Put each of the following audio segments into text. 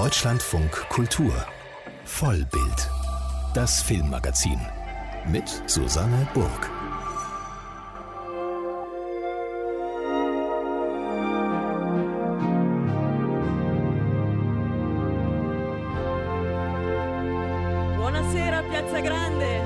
Deutschlandfunk Kultur Vollbild, das Filmmagazin mit Susanne Burg. Buonasera, Piazza Grande.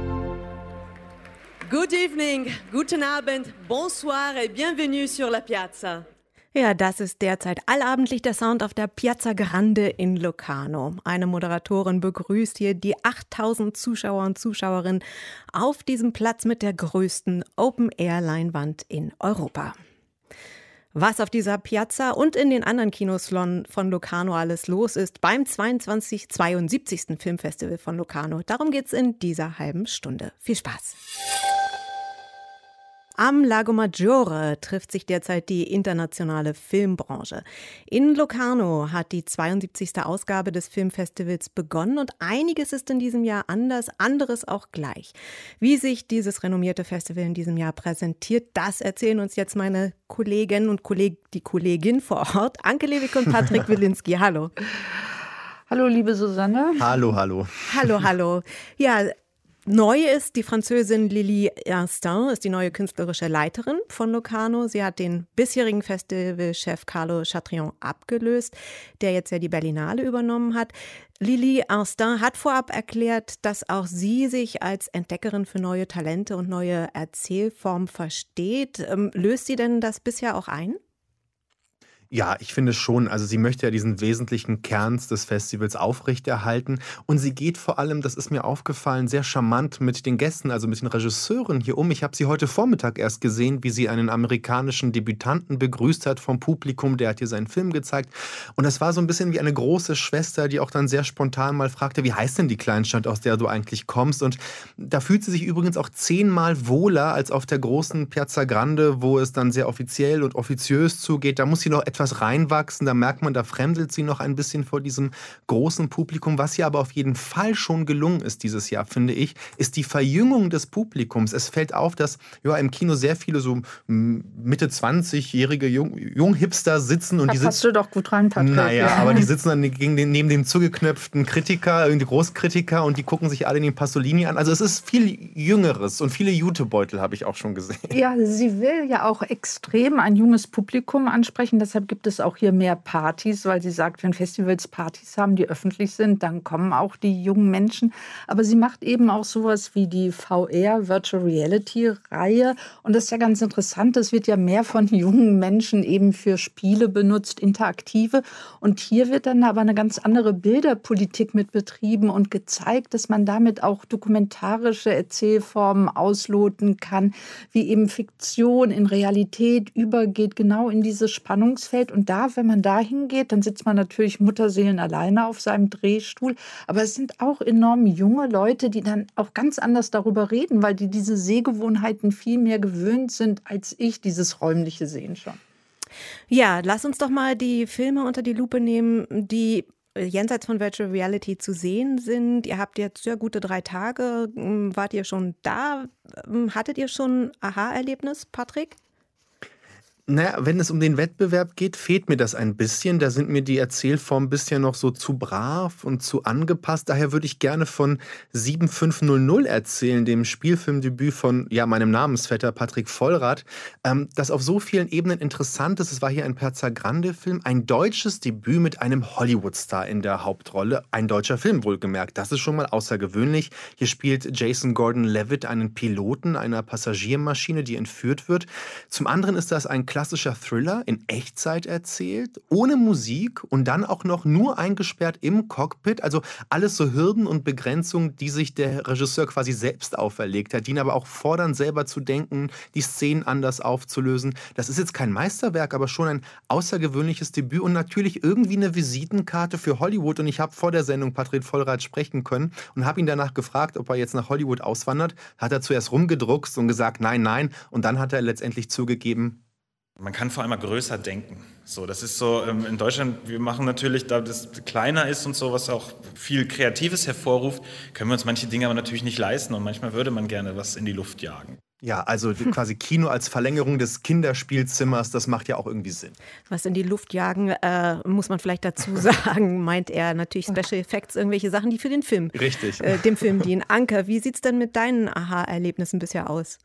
Good evening, guten Abend, bonsoir et bienvenue sur la Piazza. Ja, das ist derzeit allabendlich der Sound auf der Piazza Grande in Locarno. Eine Moderatorin begrüßt hier die 8000 Zuschauer und Zuschauerinnen auf diesem Platz mit der größten Open-Air-Leinwand in Europa. Was auf dieser Piazza und in den anderen Kinos von Locarno alles los ist beim 72. Filmfestival von Locarno, darum geht's in dieser halben Stunde. Viel Spaß! Am Lago Maggiore trifft sich derzeit die internationale Filmbranche. In Locarno hat die 72. Ausgabe des Filmfestivals begonnen und einiges ist in diesem Jahr anders, anderes auch gleich. Wie sich dieses renommierte Festival in diesem Jahr präsentiert, das erzählen uns jetzt meine Kolleginnen und die Kollegin vor Ort, Anke Lewig und Patrick Wilinski. Hallo. Hallo, liebe Susanne. Hallo, hallo. Hallo, hallo. Ja, neu ist die Französin Lily Erstin, ist die neue künstlerische Leiterin von Locarno. Sie hat den bisherigen Festivalchef Carlo Chatrian abgelöst, der jetzt ja die Berlinale übernommen hat. Lily Erstin hat vorab erklärt, dass auch sie sich als Entdeckerin für neue Talente und neue Erzählformen versteht. Löst sie denn das bisher auch ein? Ja, ich finde schon. Also sie möchte ja diesen wesentlichen Kern des Festivals aufrechterhalten. Und sie geht vor allem, das ist mir aufgefallen, sehr charmant mit den Gästen, also mit den Regisseuren hier um. Ich habe sie heute Vormittag erst gesehen, wie sie einen amerikanischen Debütanten begrüßt hat vom Publikum. Der hat hier seinen Film gezeigt. Und das war so ein bisschen wie eine große Schwester, die auch dann sehr spontan mal fragte, wie heißt denn die Kleinstadt, aus der du eigentlich kommst? Und da fühlt sie sich übrigens auch 10-mal wohler als auf der großen Piazza Grande, wo es dann sehr offiziell und offiziös zugeht. Da muss sie noch etwas reinwachsen, da merkt man, da fremdelt sie noch ein bisschen vor diesem großen Publikum. Was ihr aber auf jeden Fall schon gelungen ist dieses Jahr, finde ich, ist die Verjüngung des Publikums. Es fällt auf, dass im Kino sehr viele so Mitte 20-jährige Junghipster sitzen. Und da die passt du doch gut rein, Patrick. Naja, aber die sitzen dann neben dem zugeknöpften Kritiker, die Großkritiker, und die gucken sich alle den Pasolini an. Also es ist viel Jüngeres und viele Jutebeutel habe ich auch schon gesehen. Ja, sie will ja auch extrem ein junges Publikum ansprechen. Deshalb gibt es auch hier mehr Partys, weil sie sagt, wenn Festivals Partys haben, die öffentlich sind, dann kommen auch die jungen Menschen. Aber sie macht eben auch sowas wie die VR, Virtual Reality Reihe. Und das ist ja ganz interessant. Das wird ja mehr von jungen Menschen eben für Spiele benutzt, interaktive. Und hier wird dann aber eine ganz andere Bilderpolitik mit betrieben und gezeigt, dass man damit auch dokumentarische Erzählformen ausloten kann, wie eben Fiktion in Realität übergeht, genau in dieses Spannungsfeld. Und da, wenn man da hingeht, dann sitzt man natürlich Mutterseelen alleine auf seinem Drehstuhl. Aber es sind auch enorm junge Leute, die dann auch ganz anders darüber reden, weil die diese Sehgewohnheiten viel mehr gewöhnt sind als ich, dieses räumliche Sehen schon. Ja, lass uns doch mal die Filme unter die Lupe nehmen, die jenseits von Virtual Reality zu sehen sind. Ihr habt jetzt sehr gute 3 Tage. Wart ihr schon da? Hattet ihr schon ein Aha-Erlebnis, Patrick? Naja, wenn es um den Wettbewerb geht, fehlt mir das ein bisschen. Da sind mir die Erzählformen bisher noch so zu brav und zu angepasst. Daher würde ich gerne von 7500 erzählen, dem Spielfilmdebüt von meinem Namensvetter Patrick Vollrath, das auf so vielen Ebenen interessant ist. Es war hier ein Piazza Grande-Film, ein deutsches Debüt mit einem Hollywood-Star in der Hauptrolle. Ein deutscher Film wohlgemerkt. Das ist schon mal außergewöhnlich. Hier spielt Jason Gordon-Levitt einen Piloten einer Passagiermaschine, die entführt wird. Zum anderen ist das ein klassischer Thriller in Echtzeit erzählt, ohne Musik und dann auch noch nur eingesperrt im Cockpit. Also alles so Hürden und Begrenzungen, die sich der Regisseur quasi selbst auferlegt hat, die ihn aber auch fordern, selber zu denken, die Szenen anders aufzulösen. Das ist jetzt kein Meisterwerk, aber schon ein außergewöhnliches Debüt und natürlich irgendwie eine Visitenkarte für Hollywood. Und ich habe vor der Sendung Patrick Vollrath sprechen können und habe ihn danach gefragt, ob er jetzt nach Hollywood auswandert. Hat er zuerst rumgedruckst und gesagt, nein. Und dann hat er letztendlich zugegeben, man kann vor allem mal größer denken. So, das ist so, in Deutschland, wir machen natürlich, da das kleiner ist und so, was auch viel Kreatives hervorruft, können wir uns manche Dinge aber natürlich nicht leisten und manchmal würde man gerne was in die Luft jagen. Ja, also quasi Kino als Verlängerung des Kinderspielzimmers, das macht ja auch irgendwie Sinn. Was in die Luft jagen, muss man vielleicht dazu sagen, meint er natürlich Special Effects, irgendwelche Sachen, die für den Film, Richtig. Dem Film dienen. Anke, wie sieht es denn mit deinen Aha-Erlebnissen bisher aus?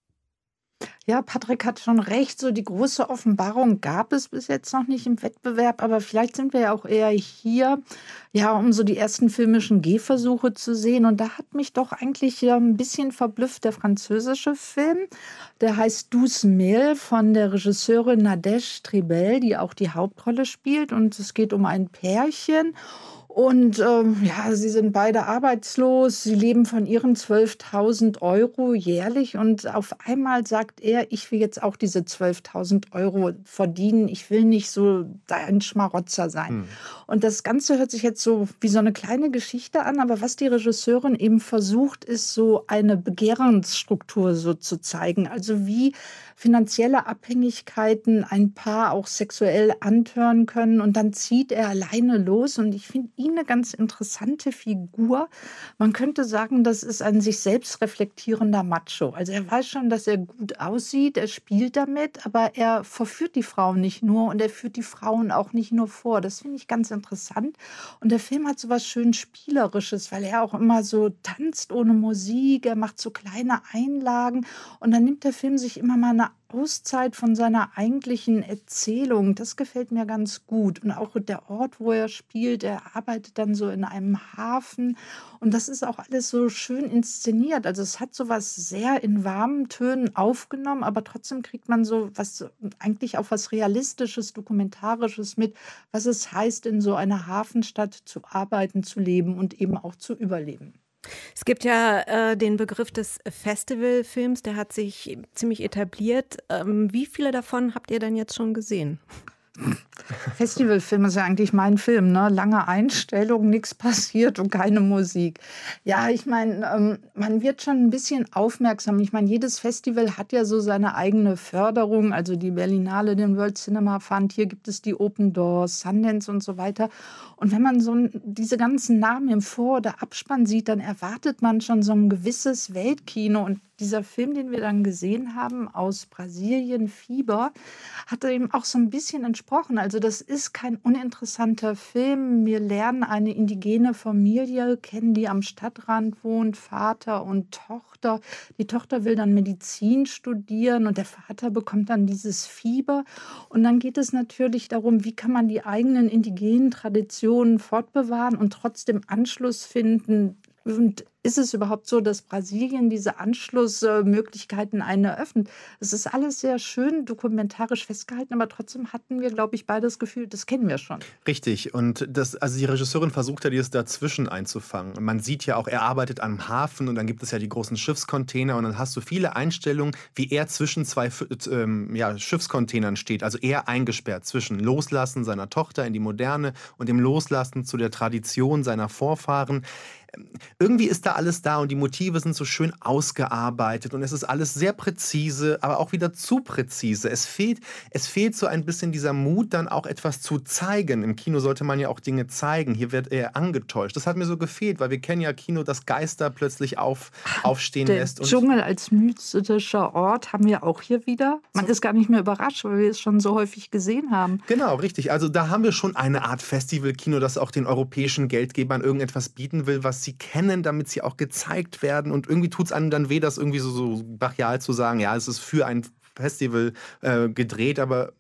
Ja, Patrick hat schon recht, so die große Offenbarung gab es bis jetzt noch nicht im Wettbewerb, aber vielleicht sind wir ja auch eher hier, ja, um so die ersten filmischen Gehversuche zu sehen. Und da hat mich doch eigentlich ein bisschen verblüfft der französische Film. Der heißt Douze Mille von der Regisseurin Nadège Tribel, die auch die Hauptrolle spielt. Und es geht um ein Pärchen. Und ja, sie sind beide arbeitslos, sie leben von ihren 12.000 Euro jährlich und auf einmal sagt er, ich will jetzt auch diese 12.000 Euro verdienen, ich will nicht so ein Schmarotzer sein. Und das Ganze hört sich jetzt so wie so eine kleine Geschichte an, aber was die Regisseurin eben versucht, ist so eine Begehrensstruktur so zu zeigen, also wie finanzielle Abhängigkeiten ein Paar auch sexuell antören können und dann zieht er alleine los und ich finde ihn eine ganz interessante Figur. Man könnte sagen, das ist ein sich selbst reflektierender Macho. Also er weiß schon, dass er gut aussieht, er spielt damit, aber er verführt die Frauen nicht nur und er führt die Frauen auch nicht nur vor. Das finde ich ganz interessant und der Film hat so was schön Spielerisches, weil er auch immer so tanzt ohne Musik, er macht so kleine Einlagen und dann nimmt der Film sich immer mal eine Auszeit von seiner eigentlichen Erzählung. Das gefällt mir ganz gut. Und auch der Ort, wo er spielt, er arbeitet dann so in einem Hafen. Und das ist auch alles so schön inszeniert. Also es hat so was sehr in warmen Tönen aufgenommen, aber trotzdem kriegt man so was, eigentlich auch was Realistisches, Dokumentarisches mit, was es heißt, in so einer Hafenstadt zu arbeiten, zu leben und eben auch zu überleben. Es gibt ja den Begriff des Festivalfilms, der hat sich ziemlich etabliert. Wie viele davon habt ihr denn jetzt schon gesehen? Festivalfilm ist ja eigentlich mein Film, ne? Lange Einstellung, nichts passiert und keine Musik. Ja, ich meine, man wird schon ein bisschen aufmerksam. Ich meine, jedes Festival hat ja so seine eigene Förderung, also die Berlinale, den World Cinema Fund, hier gibt es die Open Doors, Sundance und so weiter. Und wenn man so diese ganzen Namen im Vor- oder Abspann sieht, dann erwartet man schon so ein gewisses Weltkino. Und dieser Film, den wir dann gesehen haben aus Brasilien, Fieber, hat eben auch so ein bisschen entsprochen. Also das ist kein uninteressanter Film. Wir lernen eine indigene Familie kennen, die am Stadtrand wohnt, Vater und Tochter. Die Tochter will dann Medizin studieren und der Vater bekommt dann dieses Fieber. Und dann geht es natürlich darum, wie kann man die eigenen indigenen Traditionen fortbewahren und trotzdem Anschluss finden. Und ist es überhaupt so, dass Brasilien diese Anschlussmöglichkeiten einen eröffnet? Es ist alles sehr schön dokumentarisch festgehalten, aber trotzdem hatten wir, glaube ich, beide das Gefühl, das kennen wir schon. Richtig. Und also die Regisseurin versucht ja, dieses dazwischen einzufangen. Man sieht ja auch, er arbeitet am Hafen und dann gibt es ja die großen Schiffscontainer und dann hast du viele Einstellungen, wie er zwischen zwei Schiffscontainern steht. Also er eingesperrt zwischen Loslassen seiner Tochter in die Moderne und dem Loslassen zu der Tradition seiner Vorfahren. Irgendwie ist da alles da und die Motive sind so schön ausgearbeitet und es ist alles sehr präzise, aber auch wieder zu präzise. Es fehlt so ein bisschen dieser Mut, dann auch etwas zu zeigen. Im Kino sollte man ja auch Dinge zeigen. Hier wird eher angetäuscht. Das hat mir so gefehlt, weil wir kennen ja Kino, das Geister plötzlich aufstehen lässt. Der Dschungel als mystischer Ort haben wir auch hier wieder. Man ist gar nicht mehr überrascht, weil wir es schon so häufig gesehen haben. Genau, richtig. Also da haben wir schon eine Art Festivalkino, das auch den europäischen Geldgebern irgendetwas bieten will, was sie kennen, damit sie auch gezeigt werden. Und irgendwie tut es einem dann weh, das irgendwie so brachial zu sagen, ja, es ist für ein Festival gedreht, aber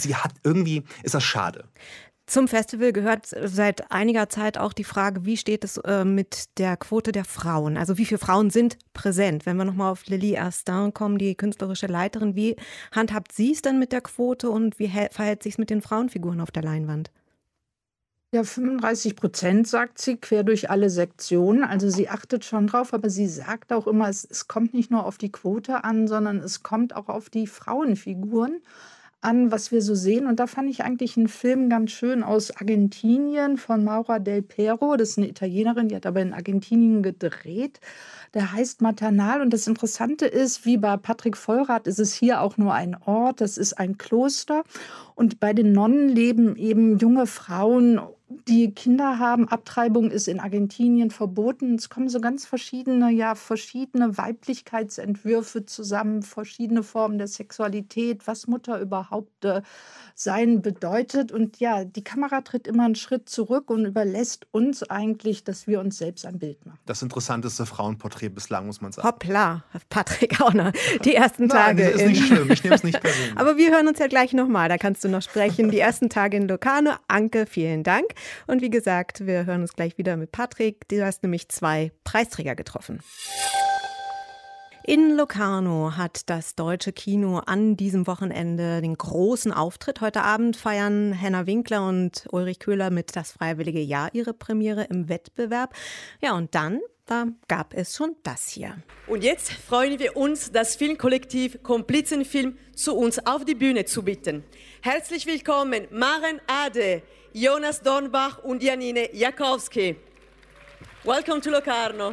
ist das schade. Zum Festival gehört seit einiger Zeit auch die Frage, wie steht es mit der Quote der Frauen? Also wie viele Frauen sind präsent? Wenn wir nochmal auf Lily Astin kommen, die künstlerische Leiterin, wie handhabt sie es dann mit der Quote und wie verhält sich es mit den Frauenfiguren auf der Leinwand? Ja, 35%, sagt sie, quer durch alle Sektionen. Also sie achtet schon drauf, aber sie sagt auch immer, es kommt nicht nur auf die Quote an, sondern es kommt auch auf die Frauenfiguren an, was wir so sehen. Und da fand ich eigentlich einen Film ganz schön aus Argentinien von Maura del Pero. Das ist eine Italienerin, die hat aber in Argentinien gedreht. Der heißt Maternal. Und das Interessante ist, wie bei Patrick Vollrath ist es hier auch nur ein Ort. Das ist ein Kloster. Und bei den Nonnen leben eben junge Frauen die Kinder haben. Abtreibung ist in Argentinien verboten. Es kommen so ganz verschiedene Weiblichkeitsentwürfe zusammen, verschiedene Formen der Sexualität, was Mutter überhaupt sein bedeutet. Und ja, die Kamera tritt immer einen Schritt zurück und überlässt uns eigentlich, dass wir uns selbst ein Bild machen. Das interessanteste Frauenporträt bislang, muss man sagen. Hoppla, Patrick auch noch. Die ersten Tage. Nein, das ist nicht schlimm, ich nehme es nicht persönlich. Aber wir hören uns ja gleich nochmal, da kannst du noch sprechen. Die ersten Tage in Locarno. Anke, vielen Dank. Und wie gesagt, wir hören uns gleich wieder mit Patrick. Du hast nämlich 2 Preisträger getroffen. In Locarno hat das Deutsche Kino an diesem Wochenende den großen Auftritt. Heute Abend feiern Henna Winkler und Ulrich Köhler mit Das freiwillige Jahr ihre Premiere im Wettbewerb. Ja, und dann, da gab es schon das hier. Und jetzt freuen wir uns, das Filmkollektiv Komplizenfilm zu uns auf die Bühne zu bitten. Herzlich willkommen, Maren Ade, Jonas Dornbach und Janine Jakowski. Welcome to Locarno.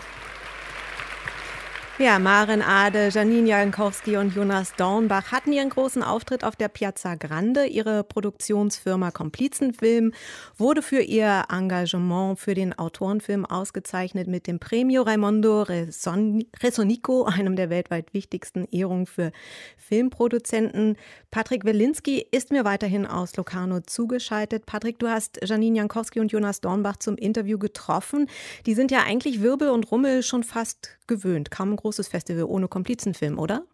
Ja, Maren Ade, Janine Jankowski und Jonas Dornbach hatten ihren großen Auftritt auf der Piazza Grande. Ihre Produktionsfirma Komplizenfilm wurde für ihr Engagement für den Autorenfilm ausgezeichnet mit dem Premio Raimondo Resonico, einem der weltweit wichtigsten Ehrungen für Filmproduzenten. Patrick Welinski ist mir weiterhin aus Locarno zugeschaltet. Patrick, du hast Janine Jankowski und Jonas Dornbach zum Interview getroffen. Die sind ja eigentlich Wirbel und Rummel schon fast gewöhnt. Kaum ein großes Festival ohne Komplizenfilm, oder?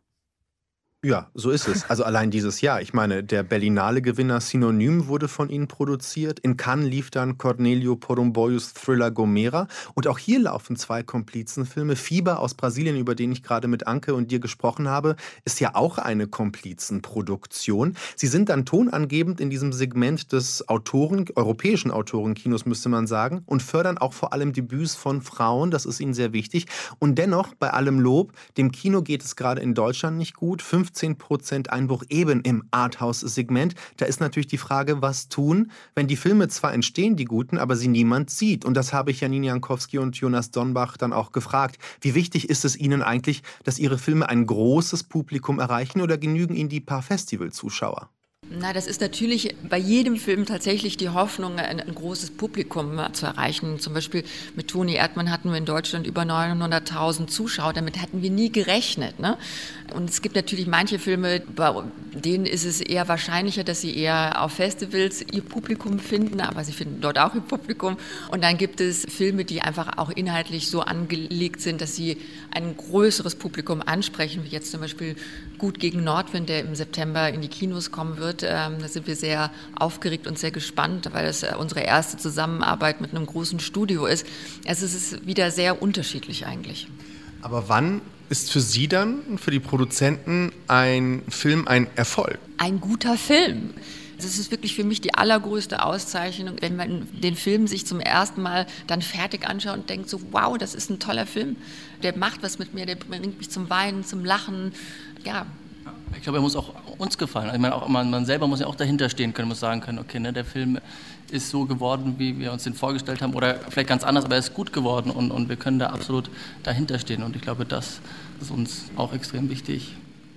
Ja, so ist es. Also allein dieses Jahr. Ich meine, der Berlinale-Gewinner Synonym wurde von ihnen produziert. In Cannes lief dann Cornélio Porumboios Thriller Gomera. Und auch hier laufen 2 Komplizenfilme. Fieber aus Brasilien, über den ich gerade mit Anke und dir gesprochen habe, ist ja auch eine Komplizenproduktion. Sie sind dann tonangebend in diesem Segment des europäischen Autorenkinos, müsste man sagen, und fördern auch vor allem Debüts von Frauen. Das ist ihnen sehr wichtig. Und dennoch, bei allem Lob, dem Kino geht es gerade in Deutschland nicht gut. 15% Einbruch eben im Arthouse-Segment. Da ist natürlich die Frage, was tun, wenn die Filme zwar entstehen, die guten, aber sie niemand sieht. Und das habe ich Janine Jankowski und Jonas Dornbach dann auch gefragt. Wie wichtig ist es Ihnen eigentlich, dass Ihre Filme ein großes Publikum erreichen oder genügen Ihnen die paar Festivalzuschauer? Na, das ist natürlich bei jedem Film tatsächlich die Hoffnung, ein großes Publikum zu erreichen. Zum Beispiel mit Toni Erdmann hatten wir in Deutschland über 900.000 Zuschauer. Damit hatten wir nie gerechnet, ne? Und es gibt natürlich manche Filme, bei denen ist es eher wahrscheinlicher, dass sie eher auf Festivals ihr Publikum finden, aber sie finden dort auch ihr Publikum. Und dann gibt es Filme, die einfach auch inhaltlich so angelegt sind, dass sie ein größeres Publikum ansprechen, wie jetzt zum Beispiel Gut gegen Nordwind, der im September in die Kinos kommen wird. Da sind wir sehr aufgeregt und sehr gespannt, weil das unsere erste Zusammenarbeit mit einem großen Studio ist. Also es ist wieder sehr unterschiedlich eigentlich. Aber wann ist für Sie dann, für die Produzenten, ein Film ein Erfolg? Ein guter Film. Das ist wirklich für mich die allergrößte Auszeichnung, wenn man den Film sich zum ersten Mal dann fertig anschaut und denkt so, wow, das ist ein toller Film. Der macht was mit mir, der bringt mich zum Weinen, zum Lachen, ja. Ich glaube, er muss auch uns gefallen. Ich meine, auch man selber muss ja auch dahinter stehen können, muss sagen können, okay, ne, der Film ist so geworden, wie wir uns den vorgestellt haben, oder vielleicht ganz anders, aber er ist gut geworden und wir können da absolut dahinter stehen. Und ich glaube, das ist uns auch extrem wichtig.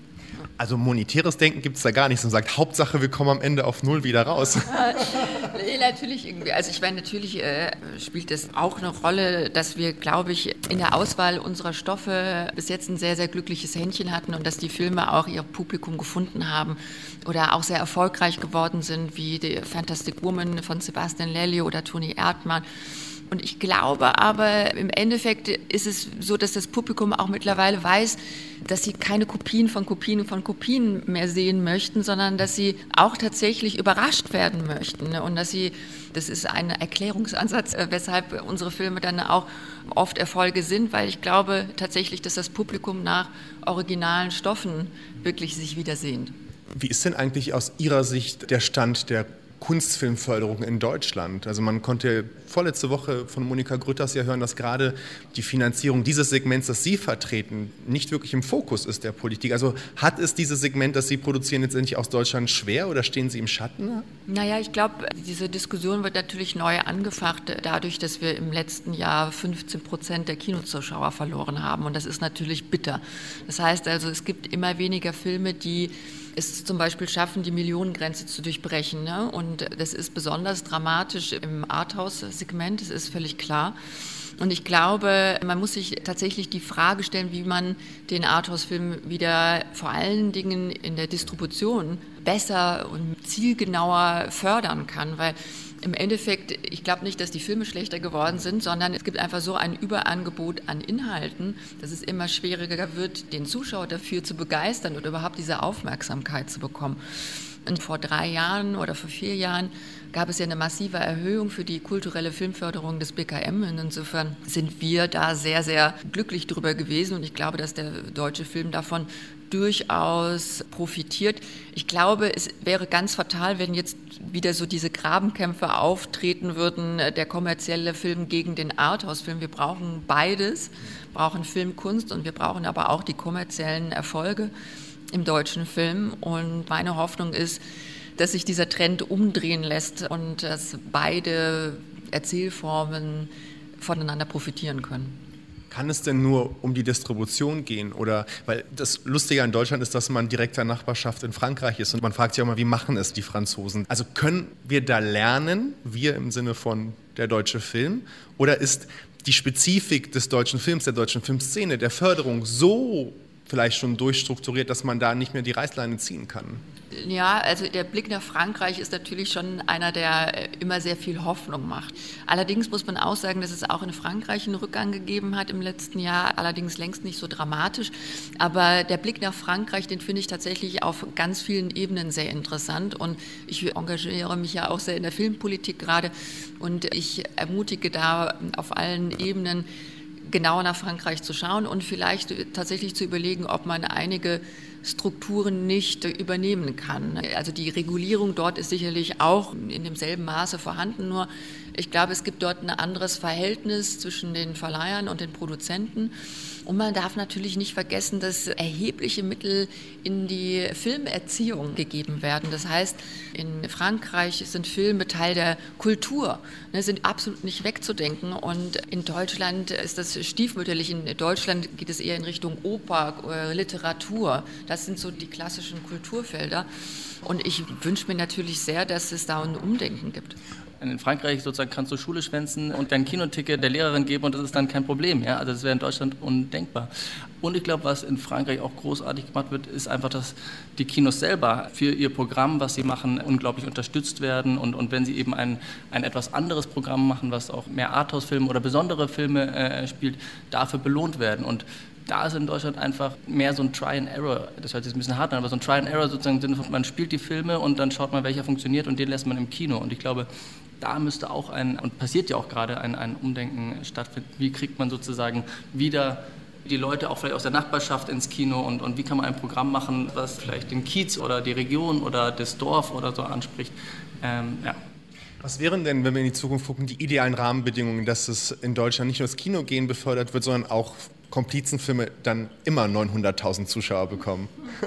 Also monetäres Denken gibt es da gar nicht. Man sagt, Hauptsache, wir kommen am Ende auf 0 wieder raus. Nee, natürlich irgendwie. Also ich meine, natürlich spielt es auch eine Rolle, dass wir, glaube ich, in der Auswahl unserer Stoffe bis jetzt ein sehr, sehr glückliches Händchen hatten und dass die Filme auch ihr Publikum gefunden haben oder auch sehr erfolgreich geworden sind, wie die Fantastic Woman von Sebastian Lelio oder Toni Erdmann. Und ich glaube aber, im Endeffekt ist es so, dass das Publikum auch mittlerweile weiß, dass sie keine Kopien von Kopien mehr sehen möchten, sondern dass sie auch tatsächlich überrascht werden möchten. Und das ist ein Erklärungsansatz, weshalb unsere Filme dann auch oft Erfolge sind, weil ich glaube tatsächlich, dass das Publikum nach originalen Stoffen wirklich sich wiedersehnt. Wie ist denn eigentlich aus Ihrer Sicht der Stand der Kunstfilmförderung in Deutschland? Also man konnte vorletzte Woche von Monika Grütters ja hören, dass gerade die Finanzierung dieses Segments, das Sie vertreten, nicht wirklich im Fokus ist der Politik. Also hat es dieses Segment, das Sie produzieren, letztendlich aus Deutschland schwer oder stehen Sie im Schatten? Naja, ich glaube, diese Diskussion wird natürlich neu angefacht, dadurch, dass wir im letzten Jahr 15% der Kinozuschauer verloren haben. Und das ist natürlich bitter. Das heißt also, es gibt immer weniger Filme, die es zum Beispiel schaffen, die Millionengrenze zu durchbrechen. Ne? Und das ist besonders dramatisch im Arthouse-Segment, das ist völlig klar. Und ich glaube, man muss sich tatsächlich die Frage stellen, wie man den Arthouse-Film wieder vor allen Dingen in der Distribution besser und zielgenauer fördern kann, weil im Endeffekt, ich glaube nicht, dass die Filme schlechter geworden sind, sondern es gibt einfach so ein Überangebot an Inhalten, dass es immer schwieriger wird, den Zuschauer dafür zu begeistern oder überhaupt diese Aufmerksamkeit zu bekommen. Und vor 3 Jahren oder vor 4 Jahren gab es ja eine massive Erhöhung für die kulturelle Filmförderung des BKM. Und insofern sind wir da sehr, sehr glücklich drüber gewesen. Und ich glaube, dass der deutsche Film davon durchaus profitiert. Ich glaube, es wäre ganz fatal, wenn jetzt wieder so diese Grabenkämpfe auftreten würden, der kommerzielle Film gegen den Arthouse-Film. Wir brauchen beides, brauchen Filmkunst und wir brauchen aber auch die kommerziellen Erfolge im deutschen Film. Und meine Hoffnung ist, dass sich dieser Trend umdrehen lässt und dass beide Erzählformen voneinander profitieren können. Kann es denn nur um die Distribution gehen? Oder, weil das Lustige an Deutschland ist, dass man direkter Nachbarschaft in Frankreich ist. Und man fragt sich auch mal, wie machen es die Franzosen? Also können wir da lernen, wir im Sinne von der deutsche Film? Oder ist die Spezifik des deutschen Films, der deutschen Filmszene, der Förderung so vielleicht schon durchstrukturiert, dass man da nicht mehr die Reißleine ziehen kann? Ja, also der Blick nach Frankreich ist natürlich schon einer, der immer sehr viel Hoffnung macht. Allerdings muss man auch sagen, dass es auch in Frankreich einen Rückgang gegeben hat im letzten Jahr, allerdings längst nicht so dramatisch. Aber der Blick nach Frankreich, den finde ich tatsächlich auf ganz vielen Ebenen sehr interessant. Und ich engagiere mich ja auch sehr in der Filmpolitik gerade. Und ich ermutige da auf allen Ebenen, genauer nach Frankreich zu schauen und vielleicht tatsächlich zu überlegen, ob man einige Strukturen nicht übernehmen kann. Also die Regulierung dort ist sicherlich auch in demselben Maße vorhanden, nur ich glaube, es gibt dort ein anderes Verhältnis zwischen den Verleihern und den Produzenten. Und man darf natürlich nicht vergessen, dass erhebliche Mittel in die Filmerziehung gegeben werden. Das heißt, in Frankreich sind Filme Teil der Kultur, sind absolut nicht wegzudenken. Und in Deutschland ist das stiefmütterlich. In Deutschland geht es eher in Richtung Oper, Literatur. Das sind so die klassischen Kulturfelder. Und ich wünsche mir natürlich sehr, dass es da ein Umdenken gibt. In Frankreich sozusagen kannst du Schule schwänzen und dein Kinoticket der Lehrerin geben und das ist dann kein Problem. Ja? Also das wäre in Deutschland undenkbar. Und ich glaube, was in Frankreich auch großartig gemacht wird, ist einfach, dass die Kinos selber für ihr Programm, was sie machen, unglaublich unterstützt werden. Und wenn sie eben ein etwas anderes Programm machen, was auch mehr Arthouse-Filme oder besondere Filme spielt, dafür belohnt werden. Und da ist in Deutschland einfach mehr so ein Try and Error, das hört sich ein bisschen hart an, aber so ein Try and Error sozusagen im Sinne von, man spielt die Filme und dann schaut man, welcher funktioniert und den lässt man im Kino. Und ich glaube, da müsste auch und passiert ja auch gerade ein Umdenken stattfinden. Wie kriegt man sozusagen wieder die Leute auch vielleicht aus der Nachbarschaft ins Kino und wie kann man ein Programm machen, was vielleicht den Kiez oder die Region oder das Dorf oder so anspricht. Ja. Was wären denn, wenn wir in die Zukunft gucken, die idealen Rahmenbedingungen, dass es in Deutschland nicht nur das Kinogehen befördert wird, sondern auch Komplizenfilme dann immer 900.000 Zuschauer bekommen?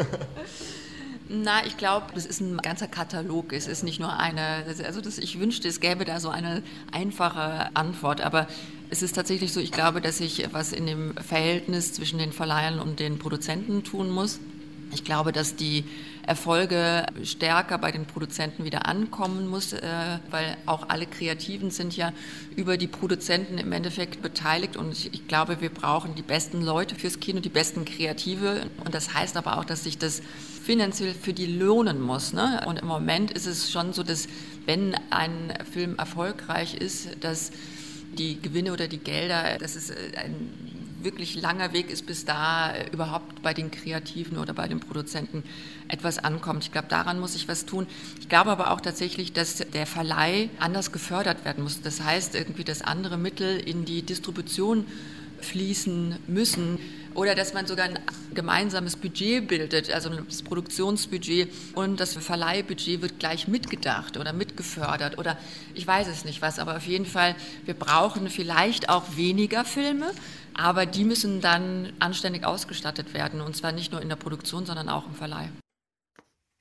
Na, ich glaube, das ist ein ganzer Katalog. Es ist nicht nur eine, ich wünschte, es gäbe da so eine einfache Antwort, aber es ist tatsächlich so, ich glaube, dass sich was in dem Verhältnis zwischen den Verleihern und den Produzenten tun muss. Ich glaube, dass die Erfolge stärker bei den Produzenten wieder ankommen muss, weil auch alle Kreativen sind ja über die Produzenten im Endeffekt beteiligt und ich glaube, wir brauchen die besten Leute fürs Kino, die besten Kreative und das heißt aber auch, dass sich das finanziell für die lohnen muss. Ne? Und im Moment ist es schon so, dass wenn ein Film erfolgreich ist, dass die Gewinne oder die Gelder, dass es ein wirklich langer Weg ist, bis da überhaupt bei den Kreativen oder bei den Produzenten etwas ankommt. Ich glaube, daran muss sich was tun. Ich glaube aber auch tatsächlich, dass der Verleih anders gefördert werden muss. Das heißt irgendwie, dass andere Mittel in die Distribution fließen müssen oder dass man sogar ein gemeinsames Budget bildet, also das Produktionsbudget und das Verleihbudget wird gleich mitgedacht oder mitgefördert oder ich weiß es nicht was, aber auf jeden Fall, wir brauchen vielleicht auch weniger Filme, aber die müssen dann anständig ausgestattet werden und zwar nicht nur in der Produktion, sondern auch im Verleih.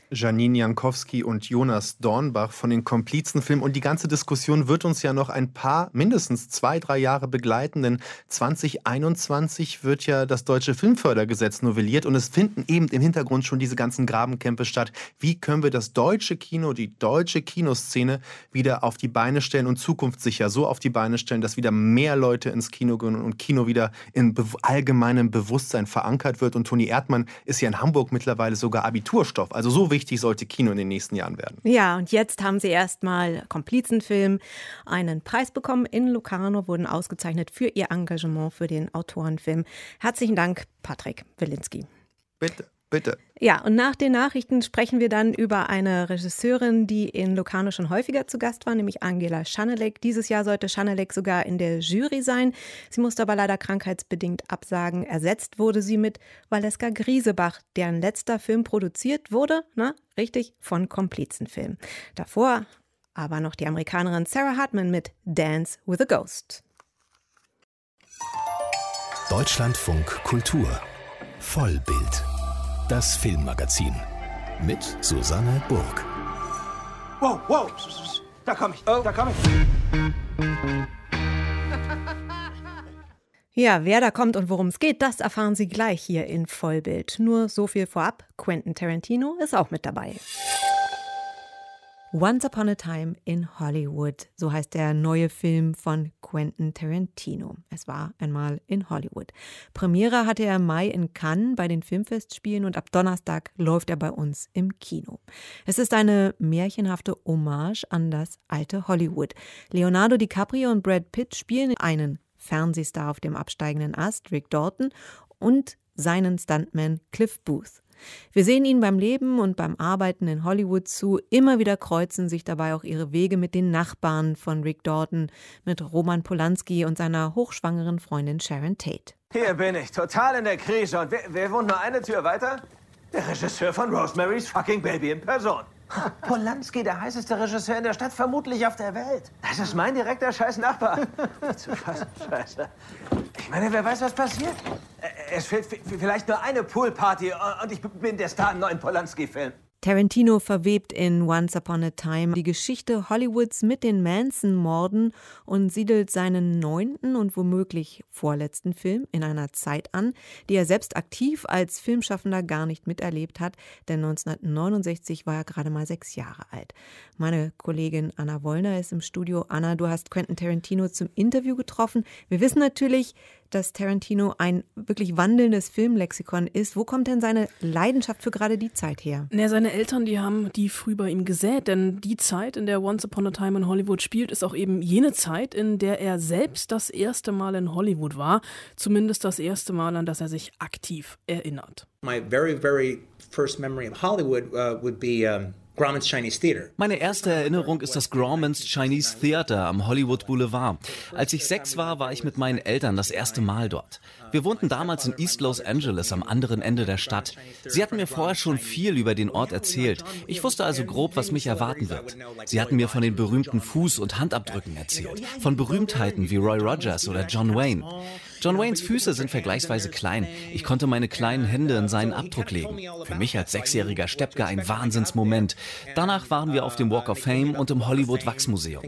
Janine Jankowski und Jonas Dornbach von den Komplizenfilmen. Und die ganze Diskussion wird uns ja noch ein paar, mindestens 2-3 Jahre begleiten, denn 2021 wird ja das deutsche Filmfördergesetz novelliert und es finden eben im Hintergrund schon diese ganzen Grabenkämpfe statt. Wie können wir das deutsche Kino, die deutsche Kinoszene wieder auf die Beine stellen und zukunftssicher so auf die Beine stellen, dass wieder mehr Leute ins Kino gehen und Kino wieder in allgemeinem Bewusstsein verankert wird. Und Toni Erdmann ist ja in Hamburg mittlerweile sogar Abiturstoff. Also so wichtig sollte Kino in den nächsten Jahren werden. Ja, und jetzt haben sie erstmal Komplizenfilm einen Preis bekommen in Locarno, wurden ausgezeichnet für ihr Engagement für den Autorenfilm. Herzlichen Dank, Patrick Wilinski. Bitte. Bitte. Ja, und nach den Nachrichten sprechen wir dann über eine Regisseurin, die in Locarno schon häufiger zu Gast war, nämlich Angela Schanelek. Dieses Jahr sollte Schanelek sogar in der Jury sein. Sie musste aber leider krankheitsbedingt absagen. Ersetzt wurde sie mit Valeska Griesebach, deren letzter Film produziert wurde, richtig, von Komplizenfilm. Davor aber noch die Amerikanerin Sarah Hartman mit Dance with a Ghost. Deutschlandfunk Kultur. Vollbild. Das Filmmagazin mit Susanne Burg. Wow, da komm ich. Ja, wer da kommt und worum es geht, das erfahren Sie gleich hier in Vollbild. Nur so viel vorab, Quentin Tarantino ist auch mit dabei. Once Upon a Time in Hollywood, so heißt der neue Film von Quentin Tarantino. Es war einmal in Hollywood. Premiere hatte er im Mai in Cannes bei den Filmfestspielen und ab Donnerstag läuft er bei uns im Kino. Es ist eine märchenhafte Hommage an das alte Hollywood. Leonardo DiCaprio und Brad Pitt spielen einen Fernsehstar auf dem absteigenden Ast, Rick Dalton, und seinen Stuntman Cliff Booth. Wir sehen ihnen beim Leben und beim Arbeiten in Hollywood zu. Immer wieder kreuzen sich dabei auch ihre Wege mit den Nachbarn von Rick Dalton, mit Roman Polanski und seiner hochschwangeren Freundin Sharon Tate. Hier bin ich, total in der Krise. Und wer wohnt nur eine Tür weiter? Der Regisseur von Rosemary's fucking Baby in Person. Polanski, der heißeste Regisseur in der Stadt, vermutlich auf der Welt. Das ist mein direkter Scheiß-Nachbar. Zu fassen, Scheiße. Ich meine, wer weiß, was passiert? Es fehlt vielleicht nur eine Poolparty und ich bin der Star im neuen Polanski-Film. Tarantino verwebt in Once Upon a Time die Geschichte Hollywoods mit den Manson-Morden und siedelt seinen 9. und womöglich vorletzten Film in einer Zeit an, die er selbst aktiv als Filmschaffender gar nicht miterlebt hat, denn 1969 war er gerade mal 6 Jahre alt. Meine Kollegin Anna Wollner ist im Studio. Anna, du hast Quentin Tarantino zum Interview getroffen. Wir wissen natürlich, dass Tarantino ein wirklich wandelndes Filmlexikon ist. Wo kommt denn seine Leidenschaft für gerade die Zeit her? Seine Eltern, die haben die früh bei ihm gesät, denn die Zeit, in der Once Upon a Time in Hollywood spielt, ist auch eben jene Zeit, in der er selbst das erste Mal in Hollywood war. Zumindest das erste Mal, an das er sich aktiv erinnert. My very, very first memory of Hollywood would be Grauman's Chinese Theater. Meine erste Erinnerung ist das Grauman's Chinese Theater am Hollywood Boulevard. Als ich 6 war, war ich mit meinen Eltern das erste Mal dort. Wir wohnten damals in East Los Angeles am anderen Ende der Stadt. Sie hatten mir vorher schon viel über den Ort erzählt. Ich wusste also grob, was mich erwarten wird. Sie hatten mir von den berühmten Fuß- und Handabdrücken erzählt. Von Berühmtheiten wie Roy Rogers oder John Wayne. John Waynes Füße sind vergleichsweise klein. Ich konnte meine kleinen Hände in seinen Abdruck legen. Für mich als 6-jähriger Steppke ein Wahnsinnsmoment. Danach waren wir auf dem Walk of Fame und im Hollywood Wachsmuseum.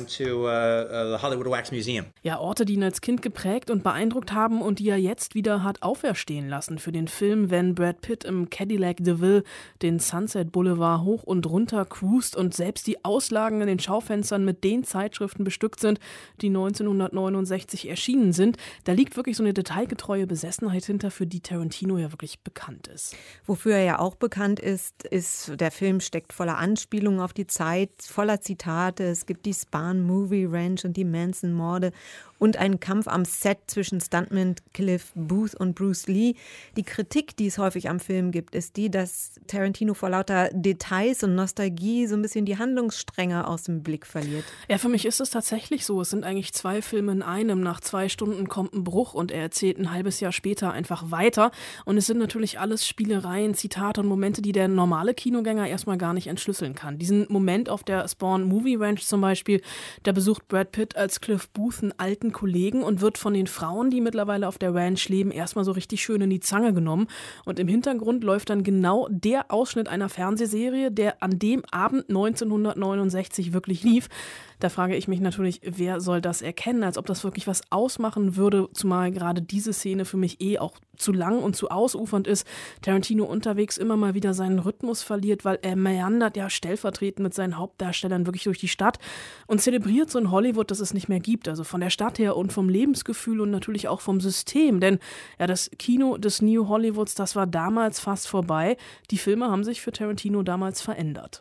Ja, Orte, die ihn als Kind geprägt und beeindruckt haben und die er jetzt wieder hat auferstehen lassen für den Film, wenn Brad Pitt im Cadillac DeVille den Sunset Boulevard hoch und runter cruist und selbst die Auslagen in den Schaufenstern mit den Zeitschriften bestückt sind, die 1969 erschienen sind. Da liegt wirklich so eine detailgetreue Besessenheit hinter, für die Tarantino ja wirklich bekannt ist. Wofür er ja auch bekannt ist, der Film steckt voller Anspielungen auf die Zeit, voller Zitate. Es gibt die Spahn Movie Ranch und die Manson-Morde und einen Kampf am Set zwischen Stuntman Cliff Booth und Bruce Lee. Die Kritik, die es häufig am Film gibt, ist die, dass Tarantino vor lauter Details und Nostalgie so ein bisschen die Handlungsstränge aus dem Blick verliert. Ja, für mich ist es tatsächlich so. Es sind eigentlich 2 Filme in einem. Nach 2 Stunden kommt ein Bruch und er erzählt ein halbes Jahr später einfach weiter. Und es sind natürlich alles Spielereien, Zitate und Momente, die der normale Kinogänger erstmal gar gar nicht entschlüsseln kann. Diesen Moment auf der Spawn Movie Ranch zum Beispiel, da besucht Brad Pitt als Cliff Booth einen alten Kollegen und wird von den Frauen, die mittlerweile auf der Ranch leben, erstmal so richtig schön in die Zange genommen. Und im Hintergrund läuft dann genau der Ausschnitt einer Fernsehserie, der an dem Abend 1969 wirklich lief. Da frage ich mich natürlich, wer soll das erkennen, als ob das wirklich was ausmachen würde, zumal gerade diese Szene für mich auch zu lang und zu ausufernd ist. Tarantino unterwegs immer mal wieder seinen Rhythmus verliert, weil er meandert ja stellvertretend mit seinen Hauptdarstellern wirklich durch die Stadt und zelebriert so ein Hollywood, das es nicht mehr gibt. Also von der Stadt her und vom Lebensgefühl und natürlich auch vom System. Denn ja, das Kino des New Hollywoods, das war damals fast vorbei. Die Filme haben sich für Tarantino damals verändert.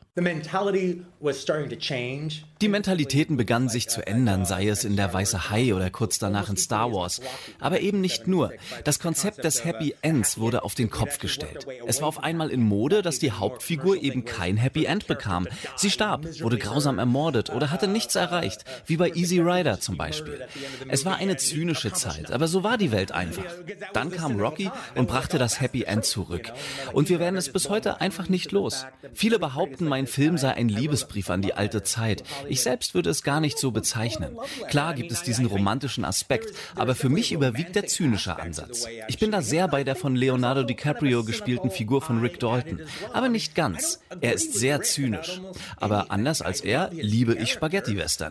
Die Mentalitäten begannen sich zu ändern, sei es in Der Weiße Hai oder kurz danach in Star Wars. Aber eben nicht nur. Das Konzept des Happy Ends wurde auf den Kopf gestellt. Es war auf einmal in Mode, dass die Hauptfigur eben kein Happy End bekam. Sie starb, wurde grausam ermordet oder hatte nichts erreicht, wie bei Easy Rider zum Beispiel. Es war eine zynische Zeit, aber so war die Welt einfach. Dann kam Rocky und brachte das Happy End zurück. Und wir werden es bis heute einfach nicht los. Viele behaupten, mein Film sei ein Liebesbrief an die alte Zeit. Ich selbst würde es gar nicht so bezeichnen. Klar gibt es diesen romantischen Aspekt, aber für mich überwiegt der zynische Ansatz. Ich bin da sehr bei der von Leonardo DiCaprio gespielten Figur von Rick Dalton. Aber nicht ganz. Er ist sehr zynisch. Aber anders als er, liebe ich Spaghetti-Western.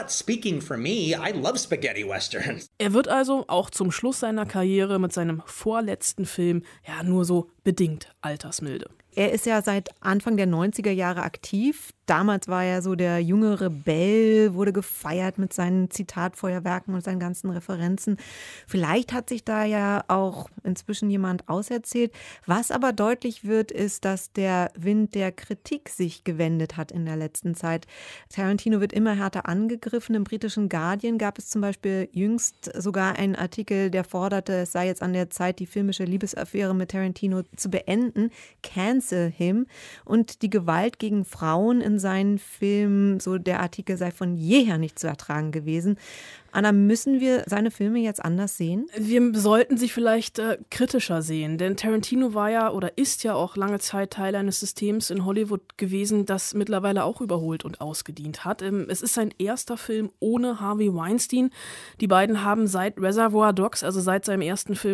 Er wird also auch zum Schluss seiner Karriere mit seinem vorletzten Film ja nur so bedingt altersmilde. Er ist ja seit Anfang der 90er Jahre aktiv. Damals war er so der junge Rebell, wurde gefeiert mit seinen Zitatfeuerwerken und seinen ganzen Referenzen. Vielleicht hat sich da ja auch inzwischen jemand auserzählt. Was aber deutlich wird, ist, dass der Wind der Kritik sich gewendet hat in der letzten Zeit. Tarantino wird immer härter angegriffen. Im britischen Guardian gab es zum Beispiel jüngst sogar einen Artikel, der forderte, es sei jetzt an der Zeit, die filmische Liebesaffäre mit Tarantino zu beenden. Cancel him. Und die Gewalt gegen Frauen in seinen Filmen, so der Artikel sei von jeher nicht zu ertragen gewesen. Anna, müssen wir seine Filme jetzt anders sehen? Wir sollten sie vielleicht kritischer sehen, denn Tarantino war ja oder ist ja auch lange Zeit Teil eines Systems in Hollywood gewesen, das mittlerweile auch überholt und ausgedient hat. Es ist sein erster Film ohne Harvey Weinstein. Die beiden haben seit Reservoir Dogs, also seit seinem ersten Film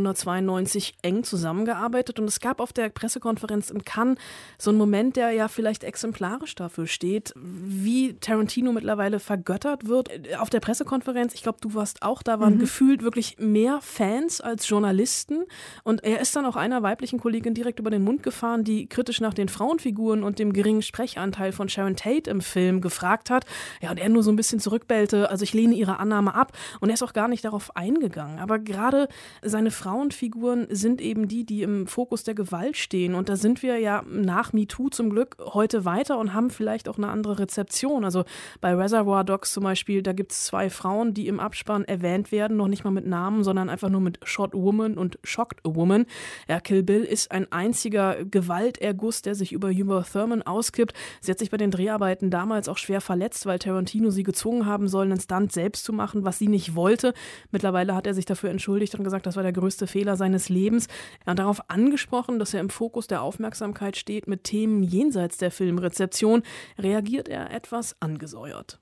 1992, eng zusammengearbeitet und es gab auf der Pressekonferenz in Cannes so einen Moment, der ja vielleicht exemplarisch dafür steht, wie Tarantino mittlerweile vergöttert wird. Auf der Pressekonferenz, ich glaube, du warst auch da, waren gefühlt wirklich mehr Fans als Journalisten. Und er ist dann auch einer weiblichen Kollegin direkt über den Mund gefahren, die kritisch nach den Frauenfiguren und dem geringen Sprechanteil von Sharon Tate im Film gefragt hat. Ja, und er nur so ein bisschen zurückbellte, also ich lehne ihre Annahme ab. Und er ist auch gar nicht darauf eingegangen. Aber gerade seine Frauenfiguren sind eben die im Fokus der Gewalt stehen. Und da sind wir ja nach MeToo zum Glück heute weiter und haben vielleicht auch eine andere Rezeption. Also bei Reservoir Dogs zum Beispiel, da gibt es 2 Frauen, die im Abspann erwähnt werden, noch nicht mal mit Namen, sondern einfach nur mit Shot a Woman und Shocked a Woman. Ja, Kill Bill ist ein einziger Gewalterguss, der sich über Uma Thurman auskippt. Sie hat sich bei den Dreharbeiten damals auch schwer verletzt, weil Tarantino sie gezwungen haben soll, einen Stunt selbst zu machen, was sie nicht wollte. Mittlerweile hat er sich dafür entschuldigt und gesagt, das war der größte Fehler seines Lebens. Er hat darauf angesprochen, dass er im Fokus der Aufmerksamkeit steht mit Themen jenseits der Filmrezeption, reagiert er etwas angesäuert.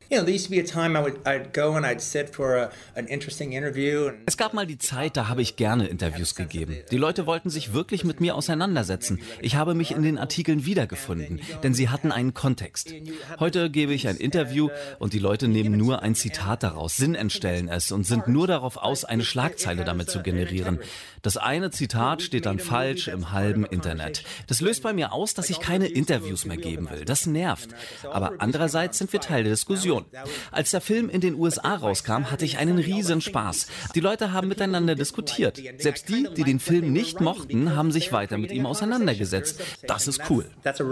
Es gab mal die Zeit, da habe ich gerne Interviews gegeben. Die Leute wollten sich wirklich mit mir auseinandersetzen. Ich habe mich in den Artikeln wiedergefunden, denn sie hatten einen Kontext. Heute gebe ich ein Interview und die Leute nehmen nur ein Zitat daraus, sinnentstellen es und sind nur darauf aus, eine Schlagzeile damit zu generieren. Das eine Zitat steht dann falsch im halben Internet. Das löst bei mir aus, dass ich keine Interviews mehr geben will. Das nervt. Aber andererseits sind wir Teil der Diskussion. Als der Film in den USA rauskam, hatte ich einen riesen Spaß. Die Leute haben miteinander diskutiert. Selbst die, die den Film nicht mochten, haben sich weiter mit ihm auseinandergesetzt. Das ist cool.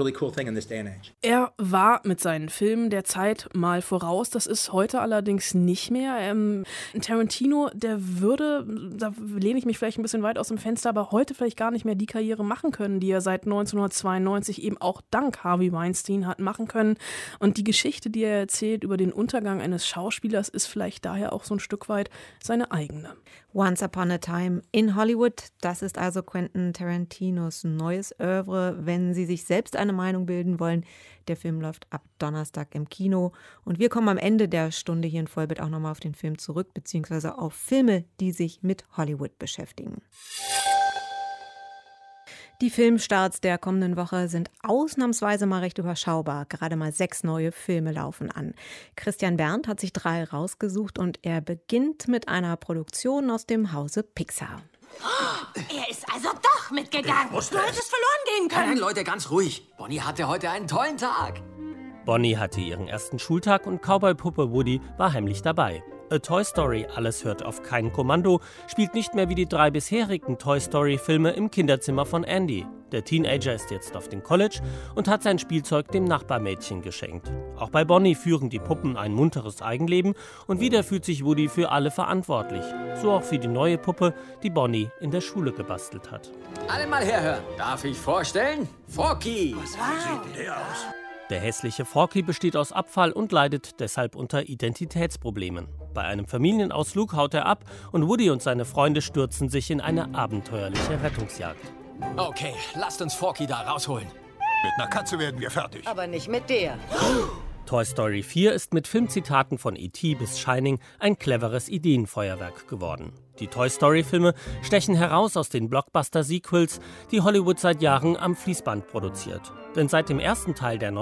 Er war mit seinen Filmen der Zeit mal voraus. Das ist heute allerdings nicht mehr. Tarantino, der würde, da lehne ich mich vielleicht ein bisschen weit aus dem Fenster, aber heute vielleicht gar nicht mehr die Karriere machen können, die er seit 1992 eben auch dank Harvey Weinstein hat machen können. Und die Geschichte, die er erzählt über den Untergang eines Schauspielers, ist vielleicht daher auch so ein Stück weit seine eigene. Once Upon a Time in Hollywood, das ist also Quentin Tarantinos neues Oeuvre. Wenn Sie sich selbst eine Meinung bilden wollen, der Film läuft ab Donnerstag im Kino. Und wir kommen am Ende der Stunde hier in Vollbild auch nochmal auf den Film zurück, beziehungsweise auf Filme, die sich mit Hollywood beschäftigen. Die Filmstarts der kommenden Woche sind ausnahmsweise mal recht überschaubar. Gerade mal 6 neue Filme laufen an. Christian Berndt hat sich 3 rausgesucht und er beginnt mit einer Produktion aus dem Hause Pixar. Er ist also doch mitgegangen. Du hättest verloren gehen können. Nein, Leute, ganz ruhig. Bonnie hatte heute einen tollen Tag. Bonnie hatte ihren ersten Schultag und Cowboy-Puppe Woody war heimlich dabei. A Toy Story, alles hört auf kein Kommando, spielt nicht mehr wie die 3 bisherigen Toy Story-Filme im Kinderzimmer von Andy. Der Teenager ist jetzt auf dem College und hat sein Spielzeug dem Nachbarmädchen geschenkt. Auch bei Bonnie führen die Puppen ein munteres Eigenleben und wieder fühlt sich Woody für alle verantwortlich. So auch für die neue Puppe, die Bonnie in der Schule gebastelt hat. Alle mal herhören. Darf ich vorstellen? Forky. Was sieht denn der aus? Der hässliche Forky besteht aus Abfall und leidet deshalb unter Identitätsproblemen. Bei einem Familienausflug haut er ab und Woody und seine Freunde stürzen sich in eine abenteuerliche Rettungsjagd. Okay, lasst uns Forky da rausholen. Mit einer Katze werden wir fertig. Aber nicht mit der. Toy Story 4 ist mit Filmzitaten von E.T. bis Shining ein cleveres Ideenfeuerwerk geworden. Die Toy Story-Filme stechen heraus aus den Blockbuster-Sequels, die Hollywood seit Jahren am Fließband produziert. Denn seit dem ersten Teil, der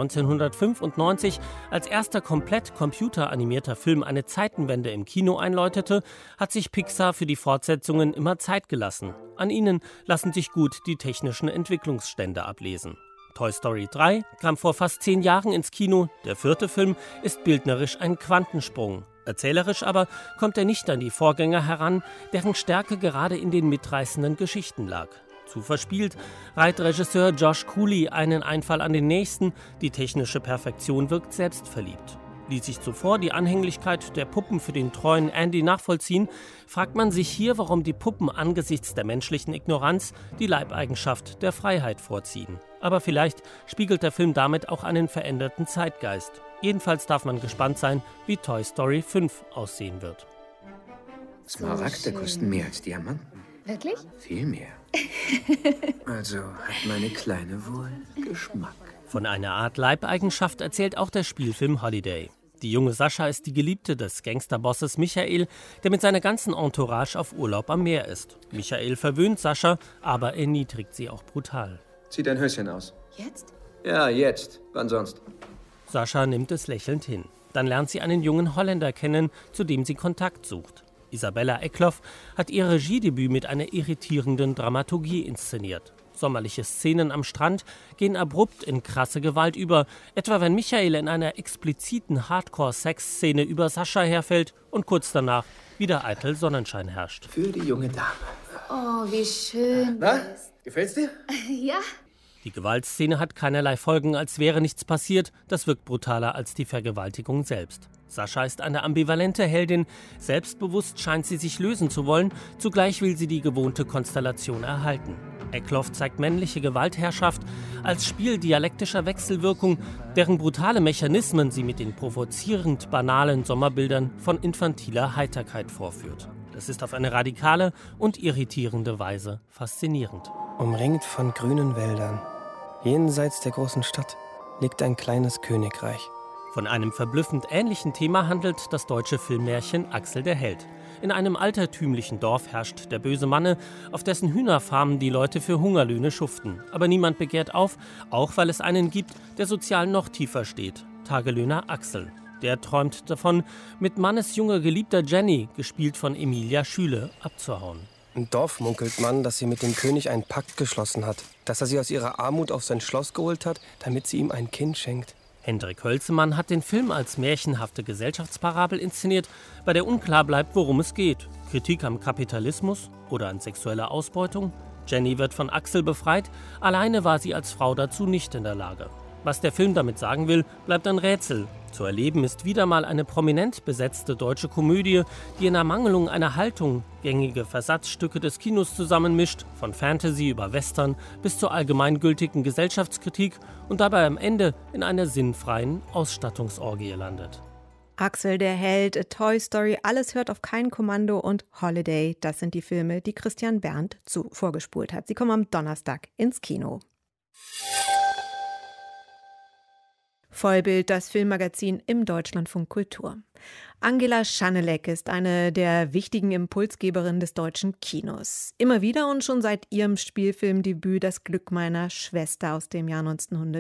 1995 als erster komplett computeranimierter Film eine Zeitenwende im Kino einläutete, hat sich Pixar für die Fortsetzungen immer Zeit gelassen. An ihnen lassen sich gut die technischen Entwicklungsstände ablesen. Toy Story 3 kam vor fast 10 Jahren ins Kino. Der 4. Film ist bildnerisch ein Quantensprung. Erzählerisch aber kommt er nicht an die Vorgänger heran, deren Stärke gerade in den mitreißenden Geschichten lag. Zu verspielt reiht Regisseur Josh Cooley einen Einfall an den nächsten, die technische Perfektion wirkt selbstverliebt. Ließ sich zuvor die Anhänglichkeit der Puppen für den treuen Andy nachvollziehen, fragt man sich hier, warum die Puppen angesichts der menschlichen Ignoranz die Leibeigenschaft der Freiheit vorziehen. Aber vielleicht spiegelt der Film damit auch einen veränderten Zeitgeist. Jedenfalls darf man gespannt sein, wie Toy Story 5 aussehen wird. Smaragde kosten mehr als Diamanten. Wirklich? Viel mehr. Also hat meine Kleine wohl Geschmack. Von einer Art Leibeigenschaft erzählt auch der Spielfilm Holiday. Die junge Sascha ist die Geliebte des Gangsterbosses Michael, der mit seiner ganzen Entourage auf Urlaub am Meer ist. Michael verwöhnt Sascha, aber erniedrigt sie auch brutal. Zieh dein Höschen aus. Jetzt? Ja, jetzt. Wann sonst? Sascha nimmt es lächelnd hin. Dann lernt sie einen jungen Holländer kennen, zu dem sie Kontakt sucht. Isabella Eckloff hat ihr Regiedebüt mit einer irritierenden Dramaturgie inszeniert. Sommerliche Szenen am Strand gehen abrupt in krasse Gewalt über, etwa wenn Michael in einer expliziten Hardcore-Sex-Szene über Sascha herfällt und kurz danach wieder eitel Sonnenschein herrscht. Für die junge Dame. Oh, wie schön. Na, gefällt's dir? Ja. Die Gewaltszene hat keinerlei Folgen, als wäre nichts passiert. Das wirkt brutaler als die Vergewaltigung selbst. Sascha ist eine ambivalente Heldin. Selbstbewusst scheint sie sich lösen zu wollen. Zugleich will sie die gewohnte Konstellation erhalten. Eckloff zeigt männliche Gewaltherrschaft als Spiel dialektischer Wechselwirkung, deren brutale Mechanismen sie mit den provozierend banalen Sommerbildern von infantiler Heiterkeit vorführt. Das ist auf eine radikale und irritierende Weise faszinierend. Umringt von grünen Wäldern, jenseits der großen Stadt, liegt ein kleines Königreich. Von einem verblüffend ähnlichen Thema handelt das deutsche Filmmärchen Axel der Held. In einem altertümlichen Dorf herrscht der böse Manne, auf dessen Hühnerfarmen die Leute für Hungerlöhne schuften. Aber niemand begehrt auf, auch weil es einen gibt, der sozial noch tiefer steht. Tagelöhner Axel. Der träumt davon, mit Mannes junger Geliebter Jenny, gespielt von Emilia Schüle, abzuhauen. Im Dorf munkelt man, dass sie mit dem König einen Pakt geschlossen hat. Dass er sie aus ihrer Armut auf sein Schloss geholt hat, damit sie ihm ein Kind schenkt. Hendrik Hölzemann hat den Film als märchenhafte Gesellschaftsparabel inszeniert, bei der unklar bleibt, worum es geht. Kritik am Kapitalismus oder an sexueller Ausbeutung? Jenny wird von Axel befreit, alleine war sie als Frau dazu nicht in der Lage. Was der Film damit sagen will, bleibt ein Rätsel. Zu erleben ist wieder mal eine prominent besetzte deutsche Komödie, die in Ermangelung einer Haltung gängige Versatzstücke des Kinos zusammenmischt, von Fantasy über Western bis zur allgemeingültigen Gesellschaftskritik und dabei am Ende in einer sinnfreien Ausstattungsorgie landet. Axel der Held, A Toy Story, alles hört auf kein Kommando und Holiday, das sind die Filme, die Christian Berndt vorgespult hat. Sie kommen am Donnerstag ins Kino. Vollbild, das Filmmagazin im Deutschlandfunk Kultur. Angela Schanelek ist eine der wichtigen Impulsgeberinnen des deutschen Kinos. Immer wieder und schon seit ihrem Spielfilmdebüt Das Glück meiner Schwester aus dem Jahr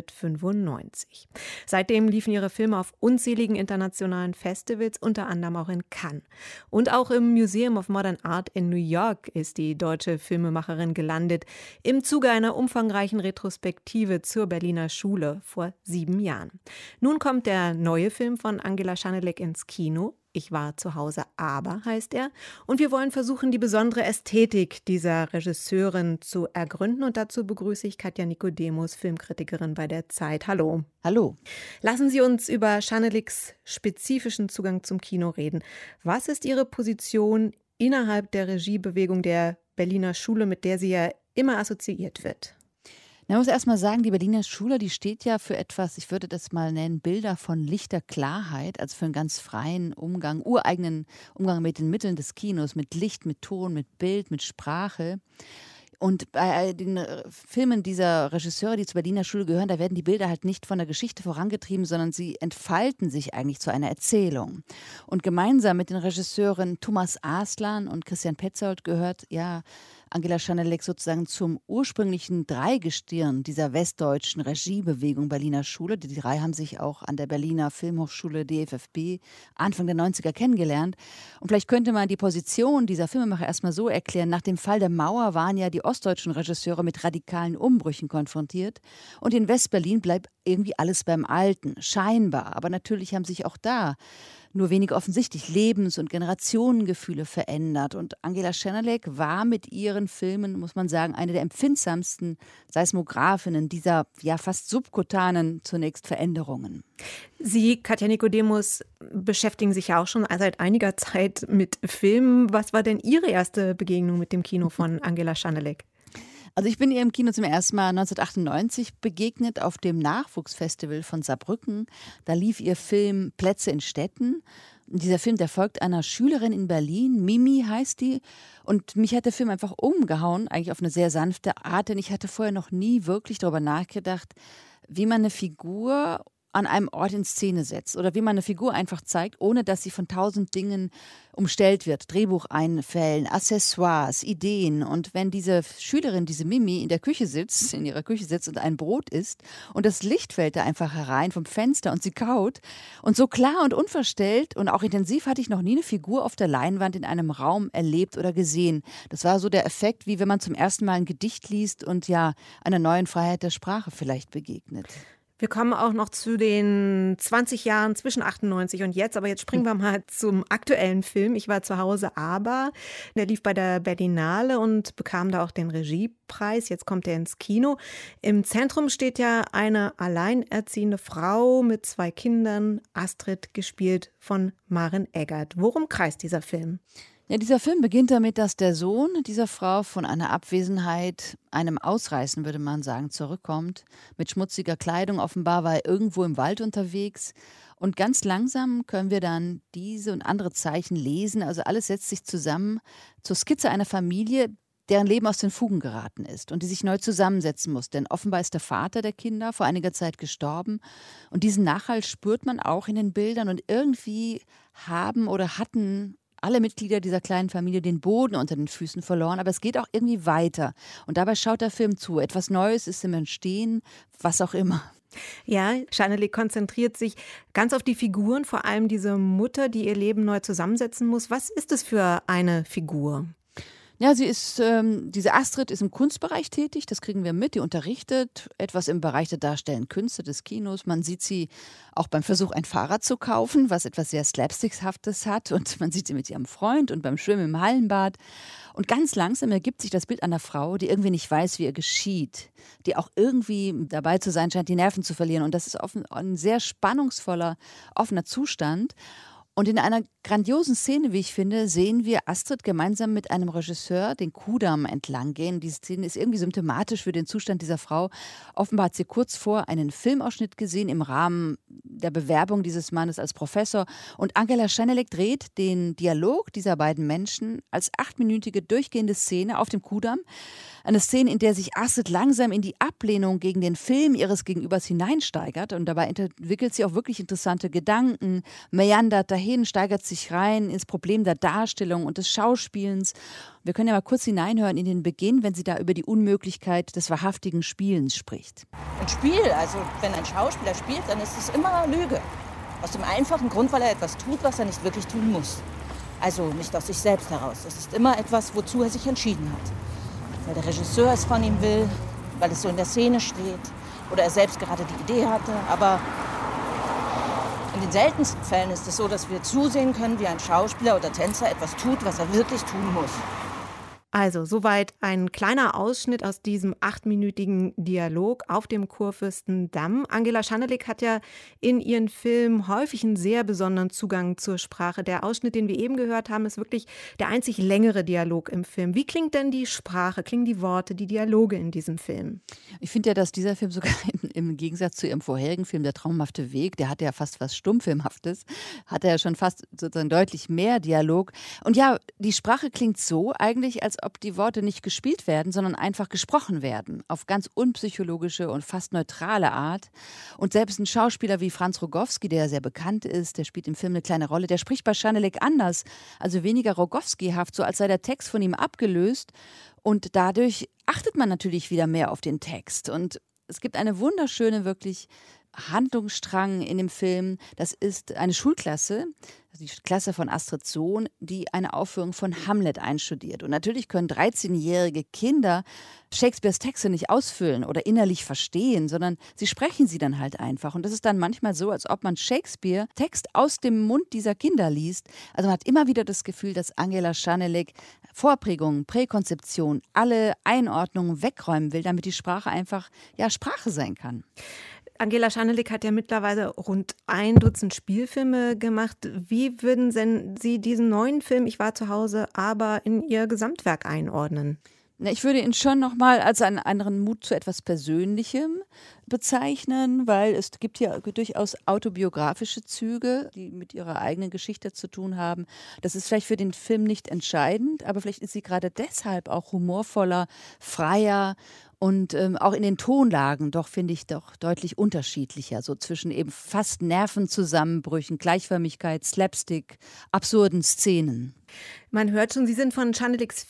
1995. Seitdem liefen ihre Filme auf unzähligen internationalen Festivals, unter anderem auch in Cannes. Und auch im Museum of Modern Art in New York ist die deutsche Filmemacherin gelandet, im Zuge einer umfangreichen Retrospektive zur Berliner Schule vor 7 Jahren. Nun kommt der neue Film von Angela Schanelek ins Kino. Ich war zu Hause, aber heißt er. Und wir wollen versuchen, die besondere Ästhetik dieser Regisseurin zu ergründen. Und dazu begrüße ich Katja Nicodemus, Filmkritikerin bei der Zeit. Hallo. Hallo. Lassen Sie uns über Schaneleks spezifischen Zugang zum Kino reden. Was ist Ihre Position innerhalb der Regiebewegung der Berliner Schule, mit der sie ja immer assoziiert wird? Man muss erst mal sagen, die Berliner Schule, die steht ja für etwas, ich würde das mal nennen, Bilder von lichter Klarheit, also für einen ganz freien Umgang, ureigenen Umgang mit den Mitteln des Kinos, mit Licht, mit Ton, mit Bild, mit Sprache. Und bei den Filmen dieser Regisseure, die zur Berliner Schule gehören, da werden die Bilder halt nicht von der Geschichte vorangetrieben, sondern sie entfalten sich eigentlich zu einer Erzählung. Und gemeinsam mit den Regisseuren Thomas Aslan und Christian Petzold gehört ja Angela Schanelek sozusagen zum ursprünglichen Dreigestirn dieser westdeutschen Regiebewegung Berliner Schule. Die drei haben sich auch an der Berliner Filmhochschule DFFB Anfang der 90er kennengelernt. Und vielleicht könnte man die Position dieser Filmemacher erstmal so erklären. Nach dem Fall der Mauer waren ja die ostdeutschen Regisseure mit radikalen Umbrüchen konfrontiert. Und in Westberlin bleibt irgendwie alles beim Alten, scheinbar. Aber natürlich haben sich auch da nur wenig offensichtlich Lebens- und Generationengefühle verändert. Und Angela Schanelek war mit ihren Filmen, muss man sagen, eine der empfindsamsten Seismografinnen dieser ja fast subkutanen zunächst Veränderungen. Sie, Katja Nicodemus, beschäftigen sich ja auch schon seit einiger Zeit mit Filmen. Was war denn Ihre erste Begegnung mit dem Kino von Angela Schanelek? Also ich bin ihr im Kino zum ersten Mal 1998 begegnet auf dem Nachwuchsfestival von Saarbrücken. Da lief ihr Film Plätze in Städten. Dieser Film, der folgt einer Schülerin in Berlin, Mimi heißt die. Und mich hat der Film einfach umgehauen, eigentlich auf eine sehr sanfte Art, denn ich hatte vorher noch nie wirklich darüber nachgedacht, wie man eine Figur an einem Ort in Szene setzt oder wie man eine Figur einfach zeigt, ohne dass sie von 1000 Dingen umstellt wird. Drehbucheinfällen, Accessoires, Ideen. Und wenn diese Schülerin, diese Mimi, in ihrer Küche sitzt und ein Brot isst und das Licht fällt da einfach herein vom Fenster und sie kaut und so klar und unverstellt und auch intensiv hatte ich noch nie eine Figur auf der Leinwand in einem Raum erlebt oder gesehen. Das war so der Effekt, wie wenn man zum ersten Mal ein Gedicht liest und ja einer neuen Freiheit der Sprache vielleicht begegnet. Wir kommen auch noch zu den 20 Jahren zwischen 98 und jetzt, aber jetzt springen wir mal zum aktuellen Film. Ich war zu Hause, aber der lief bei der Berlinale und bekam da auch den Regiepreis. Jetzt kommt er ins Kino. Im Zentrum steht ja eine alleinerziehende Frau mit 2 Kindern, Astrid, gespielt von Maren Eggert. Worum kreist dieser Film? Ja, dieser Film beginnt damit, dass der Sohn dieser Frau von einer Abwesenheit, einem Ausreißen, würde man sagen, zurückkommt. Mit schmutziger Kleidung, offenbar war er irgendwo im Wald unterwegs. Und ganz langsam können wir dann diese und andere Zeichen lesen. Also alles setzt sich zusammen zur Skizze einer Familie, deren Leben aus den Fugen geraten ist und die sich neu zusammensetzen muss. Denn offenbar ist der Vater der Kinder vor einiger Zeit gestorben. Und diesen Nachhall spürt man auch in den Bildern. Und irgendwie haben oder hatten alle Mitglieder dieser kleinen Familie den Boden unter den Füßen verloren, aber es geht auch irgendwie weiter. Und dabei schaut der Film zu. Etwas Neues ist im Entstehen, was auch immer. Ja, Schanelek konzentriert sich ganz auf die Figuren, vor allem diese Mutter, die ihr Leben neu zusammensetzen muss. Was ist es für eine Figur? Ja, diese Astrid ist im Kunstbereich tätig, das kriegen wir mit. Die unterrichtet etwas im Bereich der darstellenden Künste des Kinos. Man sieht sie auch beim Versuch, ein Fahrrad zu kaufen, was etwas sehr Slapstickhaftes hat. Und man sieht sie mit ihrem Freund und beim Schwimmen im Hallenbad. Und ganz langsam ergibt sich das Bild einer Frau, die irgendwie nicht weiß, wie ihr geschieht. Die auch irgendwie dabei zu sein scheint, die Nerven zu verlieren. Und das ist ein sehr spannungsvoller, offener Zustand. Und in einer grandiosen Szene, wie ich finde, sehen wir Astrid gemeinsam mit einem Regisseur den Kudamm entlang gehen. Die Szene ist irgendwie symptomatisch für den Zustand dieser Frau. Offenbar hat sie kurz vor einen Filmausschnitt gesehen im Rahmen der Bewerbung dieses Mannes als Professor. Und Angela Schanelek dreht den Dialog dieser beiden Menschen als 8-minütige durchgehende Szene auf dem Kudamm. Eine Szene, in der sich Astrid langsam in die Ablehnung gegen den Film ihres Gegenübers hineinsteigert. Und dabei entwickelt sie auch wirklich interessante Gedanken, meandert dahin, steigert sich rein ins Problem der Darstellung und des Schauspielens. Wir können ja mal kurz hineinhören in den Beginn, wenn sie da über die Unmöglichkeit des wahrhaftigen Spielens spricht. Ein Spiel, also wenn ein Schauspieler spielt, dann ist es immer Lüge. Aus dem einfachen Grund, weil er etwas tut, was er nicht wirklich tun muss. Also nicht aus sich selbst heraus. Es ist immer etwas, wozu er sich entschieden hat. Weil der Regisseur es von ihm will, weil es so in der Szene steht oder er selbst gerade die Idee hatte. Aber in den seltensten Fällen ist es so, dass wir zusehen können, wie ein Schauspieler oder Tänzer etwas tut, was er wirklich tun muss. Also, soweit ein kleiner Ausschnitt aus diesem 8-minütigen Dialog auf dem Kurfürstendamm. Angela Schanelek hat ja in ihren Filmen häufig einen sehr besonderen Zugang zur Sprache. Der Ausschnitt, den wir eben gehört haben, ist wirklich der einzig längere Dialog im Film. Wie klingt denn die Sprache, klingen die Worte, die Dialoge in diesem Film? Ich finde ja, dass dieser Film sogar im Gegensatz zu ihrem vorherigen Film, Der traumhafte Weg, der hatte ja fast was Stummfilmhaftes, hat er ja schon fast sozusagen deutlich mehr Dialog. Und ja, die Sprache klingt so eigentlich, als ob die Worte nicht gespielt werden, sondern einfach gesprochen werden. Auf ganz unpsychologische und fast neutrale Art. Und selbst ein Schauspieler wie Franz Rogowski, der sehr bekannt ist, der spielt im Film eine kleine Rolle, der spricht bei Schanelek anders. Also weniger Rogowski-haft, so als sei der Text von ihm abgelöst. Und dadurch achtet man natürlich wieder mehr auf den Text. Und es gibt eine wunderschöne, wirklich Handlungsstrang in dem Film. Das ist eine Schulklasse, die Klasse von Astrids Sohn, die eine Aufführung von Hamlet einstudiert. Und natürlich können 13-jährige Kinder Shakespeares Texte nicht ausfüllen oder innerlich verstehen, sondern sie sprechen sie dann halt einfach. Und das ist dann manchmal so, als ob man Shakespeare Text aus dem Mund dieser Kinder liest. Also man hat immer wieder das Gefühl, dass Angela Schanelek Vorprägungen, Präkonzeption, alle Einordnungen wegräumen will, damit die Sprache einfach Sprache sein kann. Angela Schanelek hat ja mittlerweile rund 1 Dutzend Spielfilme gemacht. Wie würden Sie diesen neuen Film »Ich war zu Hause« aber in Ihr Gesamtwerk einordnen? Ich würde ihn schon nochmal als einen anderen Mut zu etwas Persönlichem bezeichnen, weil es gibt ja durchaus autobiografische Züge, die mit ihrer eigenen Geschichte zu tun haben. Das ist vielleicht für den Film nicht entscheidend, aber vielleicht ist sie gerade deshalb auch humorvoller, freier und auch in den Tonlagen finde ich deutlich unterschiedlicher, so zwischen eben fast Nervenzusammenbrüchen, Gleichförmigkeit, Slapstick, absurden Szenen. Man hört schon, Sie sind von Schaneleks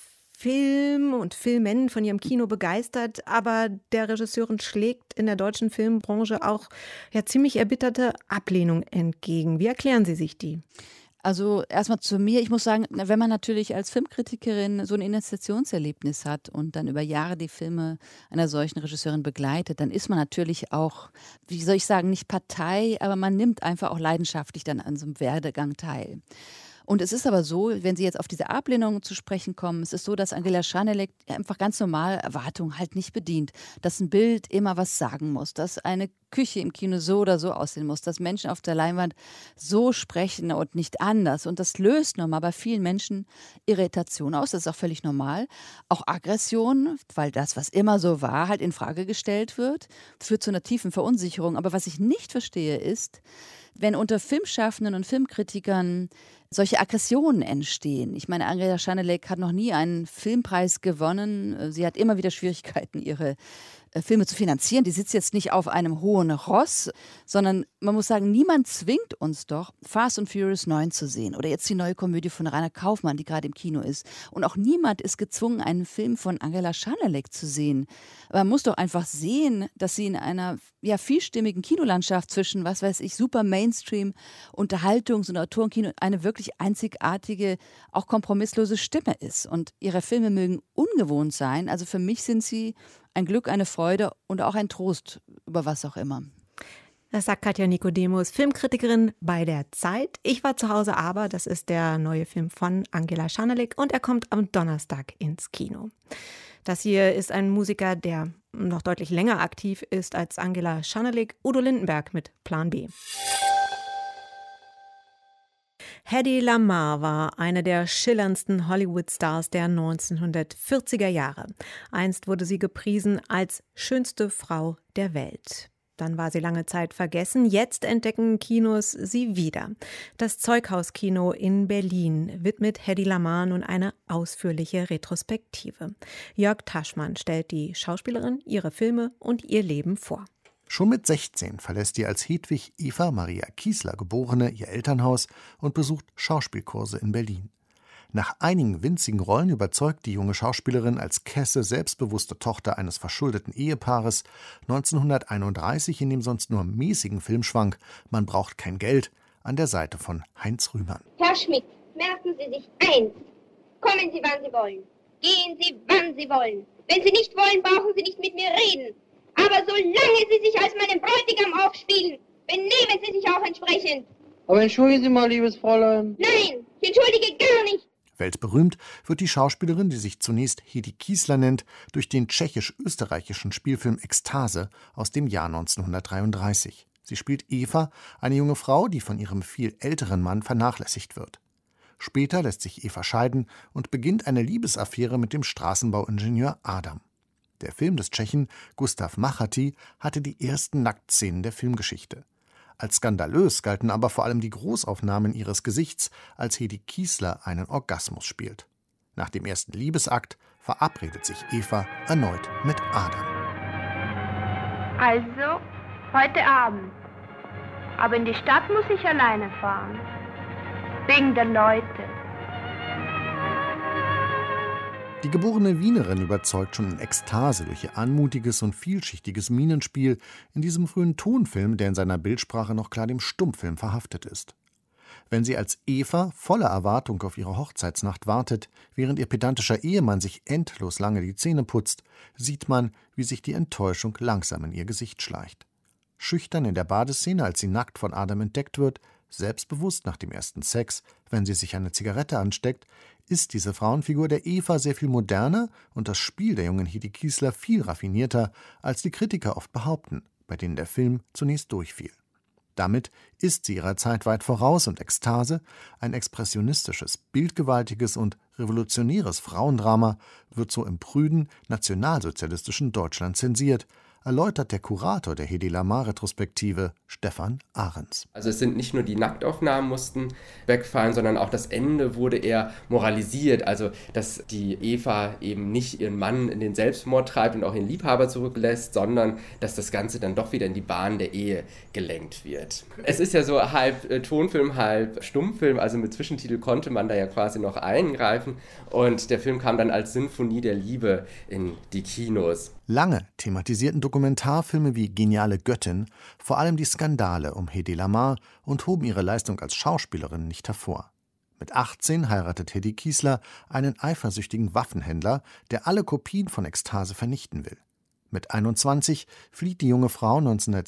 Film und Filmen, von ihrem Kino begeistert, aber der Regisseurin schlägt in der deutschen Filmbranche auch ziemlich erbitterte Ablehnung entgegen. Wie erklären Sie sich die? Also erstmal zu mir, ich muss sagen, wenn man natürlich als Filmkritikerin so ein Initiationserlebnis hat und dann über Jahre die Filme einer solchen Regisseurin begleitet, dann ist man natürlich auch, wie soll ich sagen, nicht Partei, aber man nimmt einfach auch leidenschaftlich dann an so einem Werdegang teil. Und es ist aber so, wenn Sie jetzt auf diese Ablehnung zu sprechen kommen, es ist so, dass Angela Schanelek einfach ganz normal Erwartungen halt nicht bedient. Dass ein Bild immer was sagen muss, dass eine Küche im Kino so oder so aussehen muss, dass Menschen auf der Leinwand so sprechen und nicht anders. Und das löst nochmal bei vielen Menschen Irritation aus, das ist auch völlig normal. Auch Aggression, weil das, was immer so war, halt in Frage gestellt wird, führt zu einer tiefen Verunsicherung. Aber was ich nicht verstehe ist, wenn unter Filmschaffenden und Filmkritikern solche Aggressionen entstehen. Ich meine, Angela Schanelek hat noch nie einen Filmpreis gewonnen. Sie hat immer wieder Schwierigkeiten, ihre Filme zu finanzieren. Die sitzt jetzt nicht auf einem hohen Ross, sondern man muss sagen, niemand zwingt uns doch, Fast and Furious 9 zu sehen oder jetzt die neue Komödie von Rainer Kaufmann, die gerade im Kino ist. Und auch niemand ist gezwungen, einen Film von Angela Schanelek zu sehen. Aber man muss doch einfach sehen, dass sie in einer vielstimmigen Kinolandschaft zwischen, was weiß ich, super Mainstream, Unterhaltungs- und Autorenkino eine wirklich einzigartige, auch kompromisslose Stimme ist. Und ihre Filme mögen ungewohnt sein. Also für mich sind sie ein Glück, eine Freude und auch ein Trost über was auch immer. Das sagt Katja Nikodemus, Filmkritikerin bei der Zeit. Ich war zu Hause, aber das ist der neue Film von Angela Schanelek und er kommt am Donnerstag ins Kino. Das hier ist ein Musiker, der noch deutlich länger aktiv ist als Angela Schanelek, Udo Lindenberg mit Plan B. Hedy Lamarr war eine der schillerndsten Hollywood-Stars der 1940er Jahre. Einst wurde sie gepriesen als schönste Frau der Welt. Dann war sie lange Zeit vergessen. Jetzt entdecken Kinos sie wieder. Das Zeughauskino in Berlin widmet Hedy Lamarr nun eine ausführliche Retrospektive. Jörg Taschmann stellt die Schauspielerin, ihre Filme und ihr Leben vor. Schon mit 16 verlässt die als Hedwig Eva Maria Kiesler geborene ihr Elternhaus und besucht Schauspielkurse in Berlin. Nach einigen winzigen Rollen überzeugt die junge Schauspielerin als kesse, selbstbewusste Tochter eines verschuldeten Ehepaares 1931 in dem sonst nur mäßigen Filmschwank »Man braucht kein Geld« an der Seite von Heinz Rühmann. Herr Schmidt, merken Sie sich eins. Kommen Sie, wann Sie wollen. Gehen Sie, wann Sie wollen. Wenn Sie nicht wollen, brauchen Sie nicht mit mir reden. Aber solange Sie sich als meinen Bräutigam aufspielen, benehmen Sie sich auch entsprechend. Aber entschuldigen Sie mal, liebes Fräulein. Nein, ich entschuldige gar nicht. Weltberühmt wird die Schauspielerin, die sich zunächst Hedy Kiesler nennt, durch den tschechisch-österreichischen Spielfilm Ekstase aus dem Jahr 1933. Sie spielt Eva, eine junge Frau, die von ihrem viel älteren Mann vernachlässigt wird. Später lässt sich Eva scheiden und beginnt eine Liebesaffäre mit dem Straßenbauingenieur Adam. Der Film des Tschechen Gustav Machaty hatte die ersten Nacktszenen der Filmgeschichte. Als skandalös galten aber vor allem die Großaufnahmen ihres Gesichts, als Hedy Kiesler einen Orgasmus spielt. Nach dem ersten Liebesakt verabredet sich Eva erneut mit Adam. Also, heute Abend. Aber in die Stadt muss ich alleine fahren. Wegen der Leute. Die geborene Wienerin überzeugt schon in Ekstase durch ihr anmutiges und vielschichtiges Mienenspiel in diesem frühen Tonfilm, der in seiner Bildsprache noch klar dem Stummfilm verhaftet ist. Wenn sie als Eva voller Erwartung auf ihre Hochzeitsnacht wartet, während ihr pedantischer Ehemann sich endlos lange die Zähne putzt, sieht man, wie sich die Enttäuschung langsam in ihr Gesicht schleicht. Schüchtern in der Badeszene, als sie nackt von Adam entdeckt wird, selbstbewusst nach dem ersten Sex, wenn sie sich eine Zigarette ansteckt, ist diese Frauenfigur der Eva sehr viel moderner und das Spiel der jungen Hedy Kiesler viel raffinierter, als die Kritiker oft behaupten, bei denen der Film zunächst durchfiel. Damit ist sie ihrer Zeit weit voraus und Ekstase, ein expressionistisches, bildgewaltiges und revolutionäres Frauendrama, wird so im prüden, nationalsozialistischen Deutschland zensiert, erläutert der Kurator der Hedy Lamarr-Retrospektive, Stefan Ahrens. Also es sind nicht nur die Nacktaufnahmen mussten wegfallen, sondern auch das Ende wurde eher moralisiert. Also dass die Eva eben nicht ihren Mann in den Selbstmord treibt und auch ihren Liebhaber zurücklässt, sondern dass das Ganze dann doch wieder in die Bahn der Ehe gelenkt wird. Es ist ja so halb Tonfilm, halb Stummfilm, also mit Zwischentitel konnte man da ja quasi noch eingreifen. Und der Film kam dann als Sinfonie der Liebe in die Kinos. Lange thematisierten Dokumentarfilme wie Geniale Göttin vor allem die Skandale um Hedy Lamarr und hoben ihre Leistung als Schauspielerin nicht hervor. Mit 18 heiratet Hedy Kiesler einen eifersüchtigen Waffenhändler, der alle Kopien von Ekstase vernichten will. Mit 21 flieht die junge Frau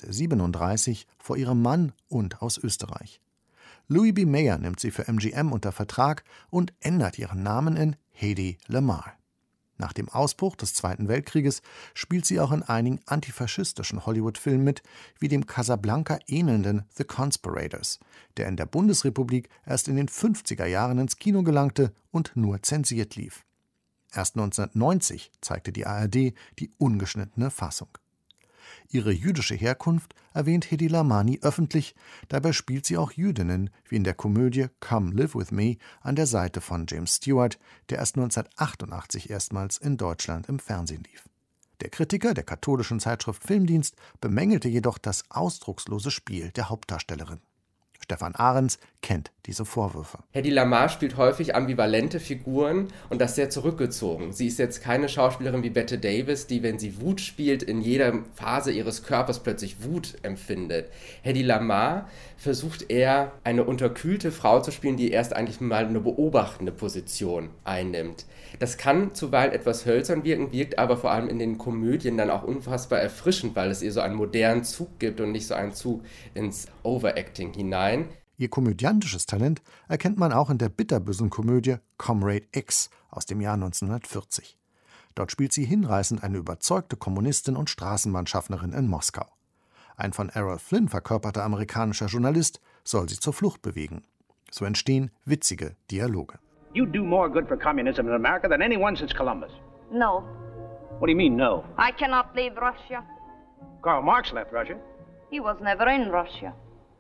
1937 vor ihrem Mann und aus Österreich. Louis B. Mayer nimmt sie für MGM unter Vertrag und ändert ihren Namen in Hedy Lamarr. Nach dem Ausbruch des Zweiten Weltkrieges spielt sie auch in einigen antifaschistischen Hollywood-Filmen mit, wie dem Casablanca ähnelnden The Conspirators, der in der Bundesrepublik erst in den 50er Jahren ins Kino gelangte und nur zensiert lief. Erst 1990 zeigte die ARD die ungeschnittene Fassung. Ihre jüdische Herkunft erwähnt Hedy Lamarr nie öffentlich, dabei spielt sie auch Jüdinnen, wie in der Komödie Come Live With Me an der Seite von James Stewart, der erst 1988 erstmals in Deutschland im Fernsehen lief. Der Kritiker der katholischen Zeitschrift Filmdienst bemängelte jedoch das ausdruckslose Spiel der Hauptdarstellerin. Stefan Ahrens kennt diese Vorwürfe. Hedy Lamarr spielt häufig ambivalente Figuren und das sehr zurückgezogen. Sie ist jetzt keine Schauspielerin wie Bette Davis, die, wenn sie Wut spielt, in jeder Phase ihres Körpers plötzlich Wut empfindet. Hedy Lamarr versucht eher, eine unterkühlte Frau zu spielen, die erst eigentlich mal eine beobachtende Position einnimmt. Das kann zuweilen etwas hölzern wirken, wirkt aber vor allem in den Komödien dann auch unfassbar erfrischend, weil es ihr so einen modernen Zug gibt und nicht so einen Zug ins Overacting hinein. Ihr komödiantisches Talent erkennt man auch in der bitterbösen Komödie Comrade X aus dem Jahr 1940. Dort spielt sie hinreißend eine überzeugte Kommunistin und Straßenbahnschaffnerin in Moskau. Ein von Errol Flynn verkörperter amerikanischer Journalist soll sie zur Flucht bewegen. So entstehen witzige Dialoge. You do more good for communism in America than anyone since Columbus. No. What do you mean, no? I cannot leave Russia. Karl Marx left Russia. He was never in Russia.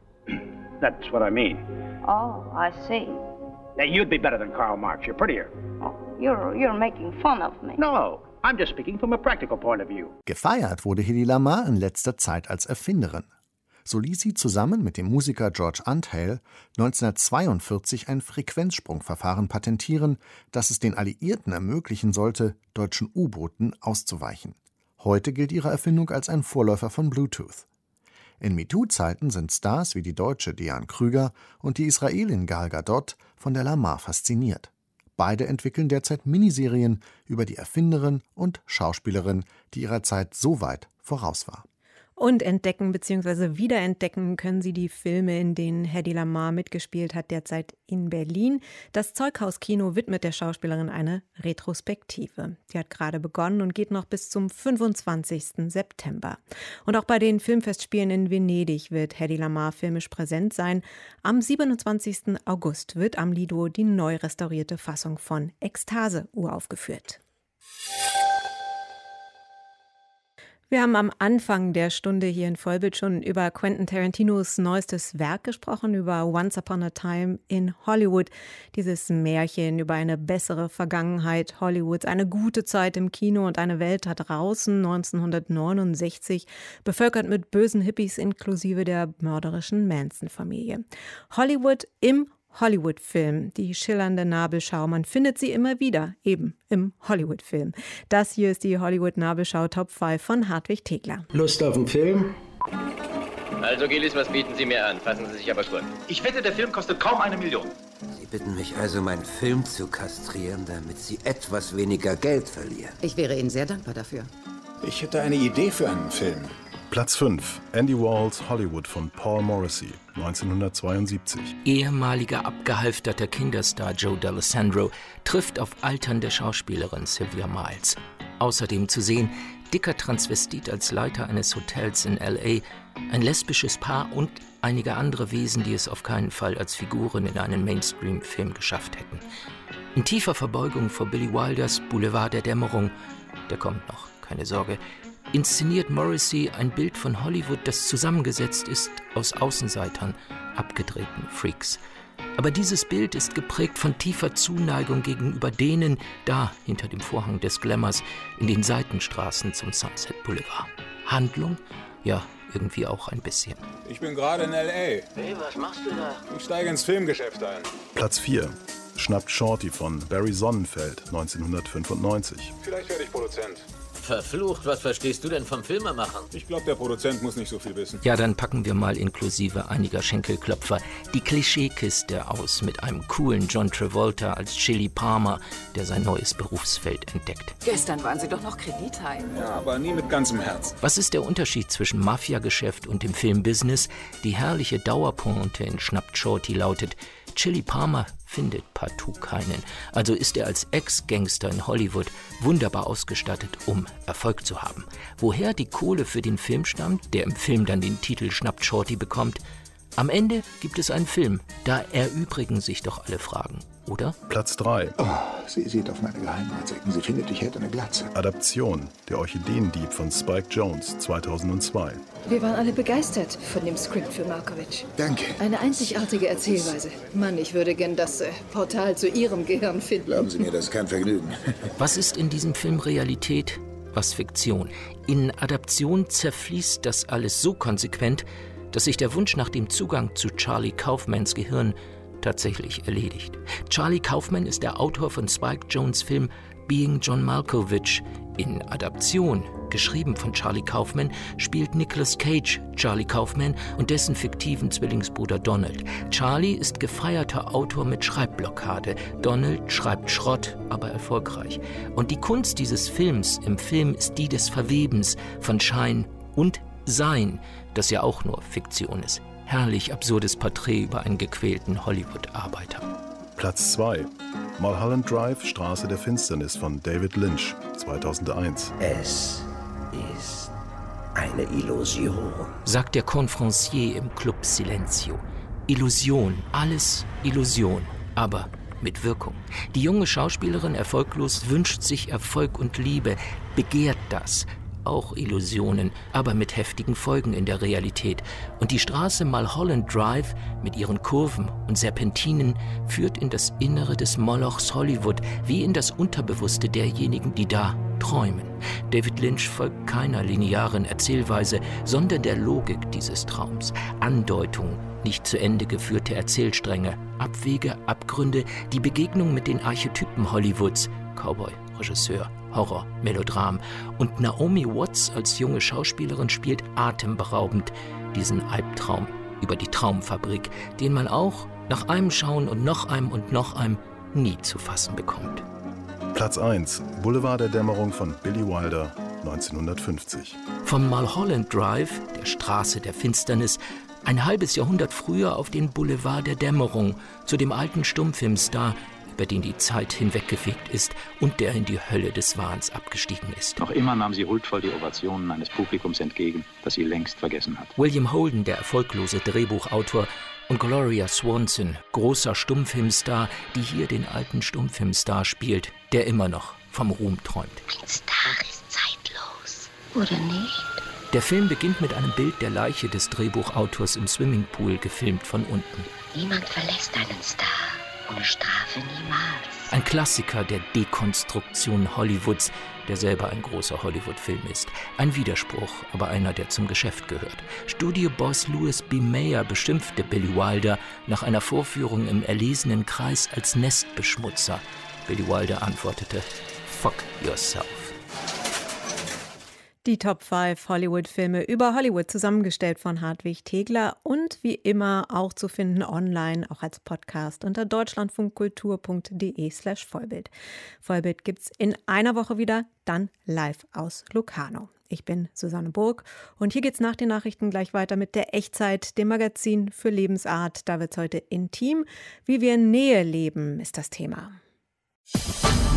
That's what I mean. Oh, I see. Now, you'd be better than Karl Marx. You're prettier. Oh, you're making fun of me. No, I'm just speaking from a practical point of view. Gefeiert wurde Hedy Lamarr in letzter Zeit als Erfinderin. So ließ sie zusammen mit dem Musiker George Antheil 1942 ein Frequenzsprungverfahren patentieren, das es den Alliierten ermöglichen sollte, deutschen U-Booten auszuweichen. Heute gilt ihre Erfindung als ein Vorläufer von Bluetooth. In MeToo-Zeiten sind Stars wie die Deutsche Diane Krüger und die Israelin Gal Gadot von der Lamarr fasziniert. Beide entwickeln derzeit Miniserien über die Erfinderin und Schauspielerin, die ihrer Zeit so weit voraus war. Und entdecken bzw. wiederentdecken können Sie die Filme, in denen Hedy Lamarr mitgespielt hat, derzeit in Berlin. Das Zeughaus-Kino widmet der Schauspielerin eine Retrospektive. Die hat gerade begonnen und geht noch bis zum 25. September. Und auch bei den Filmfestspielen in Venedig wird Hedy Lamarr filmisch präsent sein. Am 27. August wird am Lido die neu restaurierte Fassung von Ekstase uraufgeführt. Wir haben am Anfang der Stunde hier in Vollbild schon über Quentin Tarantinos neuestes Werk gesprochen, über Once Upon a Time in Hollywood. Dieses Märchen über eine bessere Vergangenheit Hollywoods, eine gute Zeit im Kino und eine Welt da draußen 1969, bevölkert mit bösen Hippies inklusive der mörderischen Manson-Familie. Hollywood im Hollywood-Film, die schillernde Nabelschau. Man findet sie immer wieder, eben im Hollywood-Film. Das hier ist die Hollywood-Nabelschau Top 5 von Hartwig Tegler. Lust auf den Film? Also, Gillis, was bieten Sie mir an? Fassen Sie sich aber kurz. Ich wette, der Film kostet kaum 1 Million. Sie bitten mich also, meinen Film zu kastrieren, damit Sie etwas weniger Geld verlieren. Ich wäre Ihnen sehr dankbar dafür. Ich hätte eine Idee für einen Film. Platz 5. Andy Warhols Hollywood von Paul Morrissey, 1972. Ehemaliger abgehalfterter Kinderstar Joe D'Alessandro trifft auf alternde Schauspielerin Sylvia Miles. Außerdem zu sehen, dicker Transvestit als Leiter eines Hotels in L.A., ein lesbisches Paar und einige andere Wesen, die es auf keinen Fall als Figuren in einen Mainstream-Film geschafft hätten. In tiefer Verbeugung vor Billy Wilders Boulevard der Dämmerung, der kommt noch, keine Sorge, inszeniert Morrissey ein Bild von Hollywood, das zusammengesetzt ist aus Außenseitern, abgedrehten Freaks. Aber dieses Bild ist geprägt von tiefer Zuneigung gegenüber denen, da hinter dem Vorhang des Glamours, in den Seitenstraßen zum Sunset Boulevard. Handlung? Ja, irgendwie auch ein bisschen. Ich bin gerade in L.A. Hey, was machst du da? Ich steige ins Filmgeschäft ein. Platz 4. Schnappt Shorty von Barry Sonnenfeld, 1995. Vielleicht werde ich Produzent. Verflucht, was verstehst du denn vom Filmemachen? Ich glaube, der Produzent muss nicht so viel wissen. Ja, dann packen wir mal inklusive einiger Schenkelklopfer die Klischeekiste aus mit einem coolen John Travolta als Chili Palmer, der sein neues Berufsfeld entdeckt. Gestern waren Sie doch noch kreditreich. Ja, aber nie mit ganzem Herz. Was ist der Unterschied zwischen Mafiageschäft und dem Filmbusiness? Die herrliche Dauerpointe in Schnappt Shorty lautet: Chili Palmer findet partout keinen. Also ist er als Ex-Gangster in Hollywood wunderbar ausgestattet, um Erfolg zu haben. Woher die Kohle für den Film stammt, der im Film dann den Titel Schnappt Shorty bekommt? Am Ende gibt es einen Film. Da erübrigen sich doch alle Fragen, oder? Platz 3. Oh, sie sieht auf meine Geheimratsecken. Sie findet, ich hätte eine Glatze. Adaption, der Orchideendieb von Spike Jonze, 2002. Wir waren alle begeistert von dem Skript für Malkovich. Danke. Eine einzigartige Erzählweise. Mann, ich würde gern das Portal zu Ihrem Gehirn finden. Glauben Sie mir, das ist kein Vergnügen. Was ist in diesem Film Realität? was Fiktion. In Adaption zerfließt das alles so konsequent, dass sich der Wunsch nach dem Zugang zu Charlie Kaufmans Gehirn tatsächlich erledigt. Charlie Kaufman ist der Autor von Spike Jonze' Film Being John Malkovich. In Adaption, geschrieben von Charlie Kaufman, spielt Nicolas Cage Charlie Kaufman und dessen fiktiven Zwillingsbruder Donald. Charlie ist gefeierter Autor mit Schreibblockade. Donald schreibt Schrott, aber erfolgreich. Und die Kunst dieses Films im Film ist die des Verwebens von Schein und Sein, das ja auch nur Fiktion ist. Herrlich absurdes Porträt über einen gequälten Hollywood-Arbeiter. Platz 2. Mulholland Drive, Straße der Finsternis von David Lynch, 2001. Es ist eine Illusion, sagt der Confrancier im Club Silencio. Illusion, alles Illusion, aber mit Wirkung. Die junge Schauspielerin, erfolglos, wünscht sich Erfolg und Liebe, begehrt das. Auch Illusionen, aber mit heftigen Folgen in der Realität. Und die Straße Mulholland Drive mit ihren Kurven und Serpentinen führt in das Innere des Molochs Hollywood, wie in das Unterbewusste derjenigen, die da träumen. David Lynch folgt keiner linearen Erzählweise, sondern der Logik dieses Traums. Andeutung, nicht zu Ende geführte Erzählstränge, Abwege, Abgründe, die Begegnung mit den Archetypen Hollywoods, Cowboy, Regisseur, Horror, Melodram. Und Naomi Watts als junge Schauspielerin spielt atemberaubend diesen Albtraum über die Traumfabrik, den man auch nach einem Schauen und noch einem nie zu fassen bekommt. Platz 1. Boulevard der Dämmerung von Billy Wilder, 1950. Vom Mulholland Drive, der Straße der Finsternis, ein halbes Jahrhundert früher auf den Boulevard der Dämmerung, zu dem alten Stummfilmstar, über den die Zeit hinweggefegt ist und der in die Hölle des Wahns abgestiegen ist. Noch immer nahm sie huldvoll die Ovationen eines Publikums entgegen, das sie längst vergessen hat. William Holden, der erfolglose Drehbuchautor, und Gloria Swanson, großer Stummfilmstar, die hier den alten Stummfilmstar spielt, der immer noch vom Ruhm träumt. Ein Star ist zeitlos, oder nicht? Der Film beginnt mit einem Bild der Leiche des Drehbuchautors im Swimmingpool, gefilmt von unten. Niemand verlässt einen Star. Ohne Strafe niemals. Ein Klassiker der Dekonstruktion Hollywoods, der selber ein großer Hollywood-Film ist. Ein Widerspruch, aber einer, der zum Geschäft gehört. Studioboss Louis B. Mayer beschimpfte Billy Wilder nach einer Vorführung im erlesenen Kreis als Nestbeschmutzer. Billy Wilder antwortete: Fuck yourself. Die Top 5 Hollywood-Filme über Hollywood, zusammengestellt von Hartwig Tegler und wie immer auch zu finden online, auch als Podcast unter deutschlandfunkkultur.de/Vollbild. Vollbild gibt's in einer Woche wieder, dann live aus Locarno. Ich bin Susanne Burg und hier geht's nach den Nachrichten gleich weiter mit der Echtzeit, dem Magazin für Lebensart. Da wird's heute intim. Wie wir in Nähe leben, ist das Thema.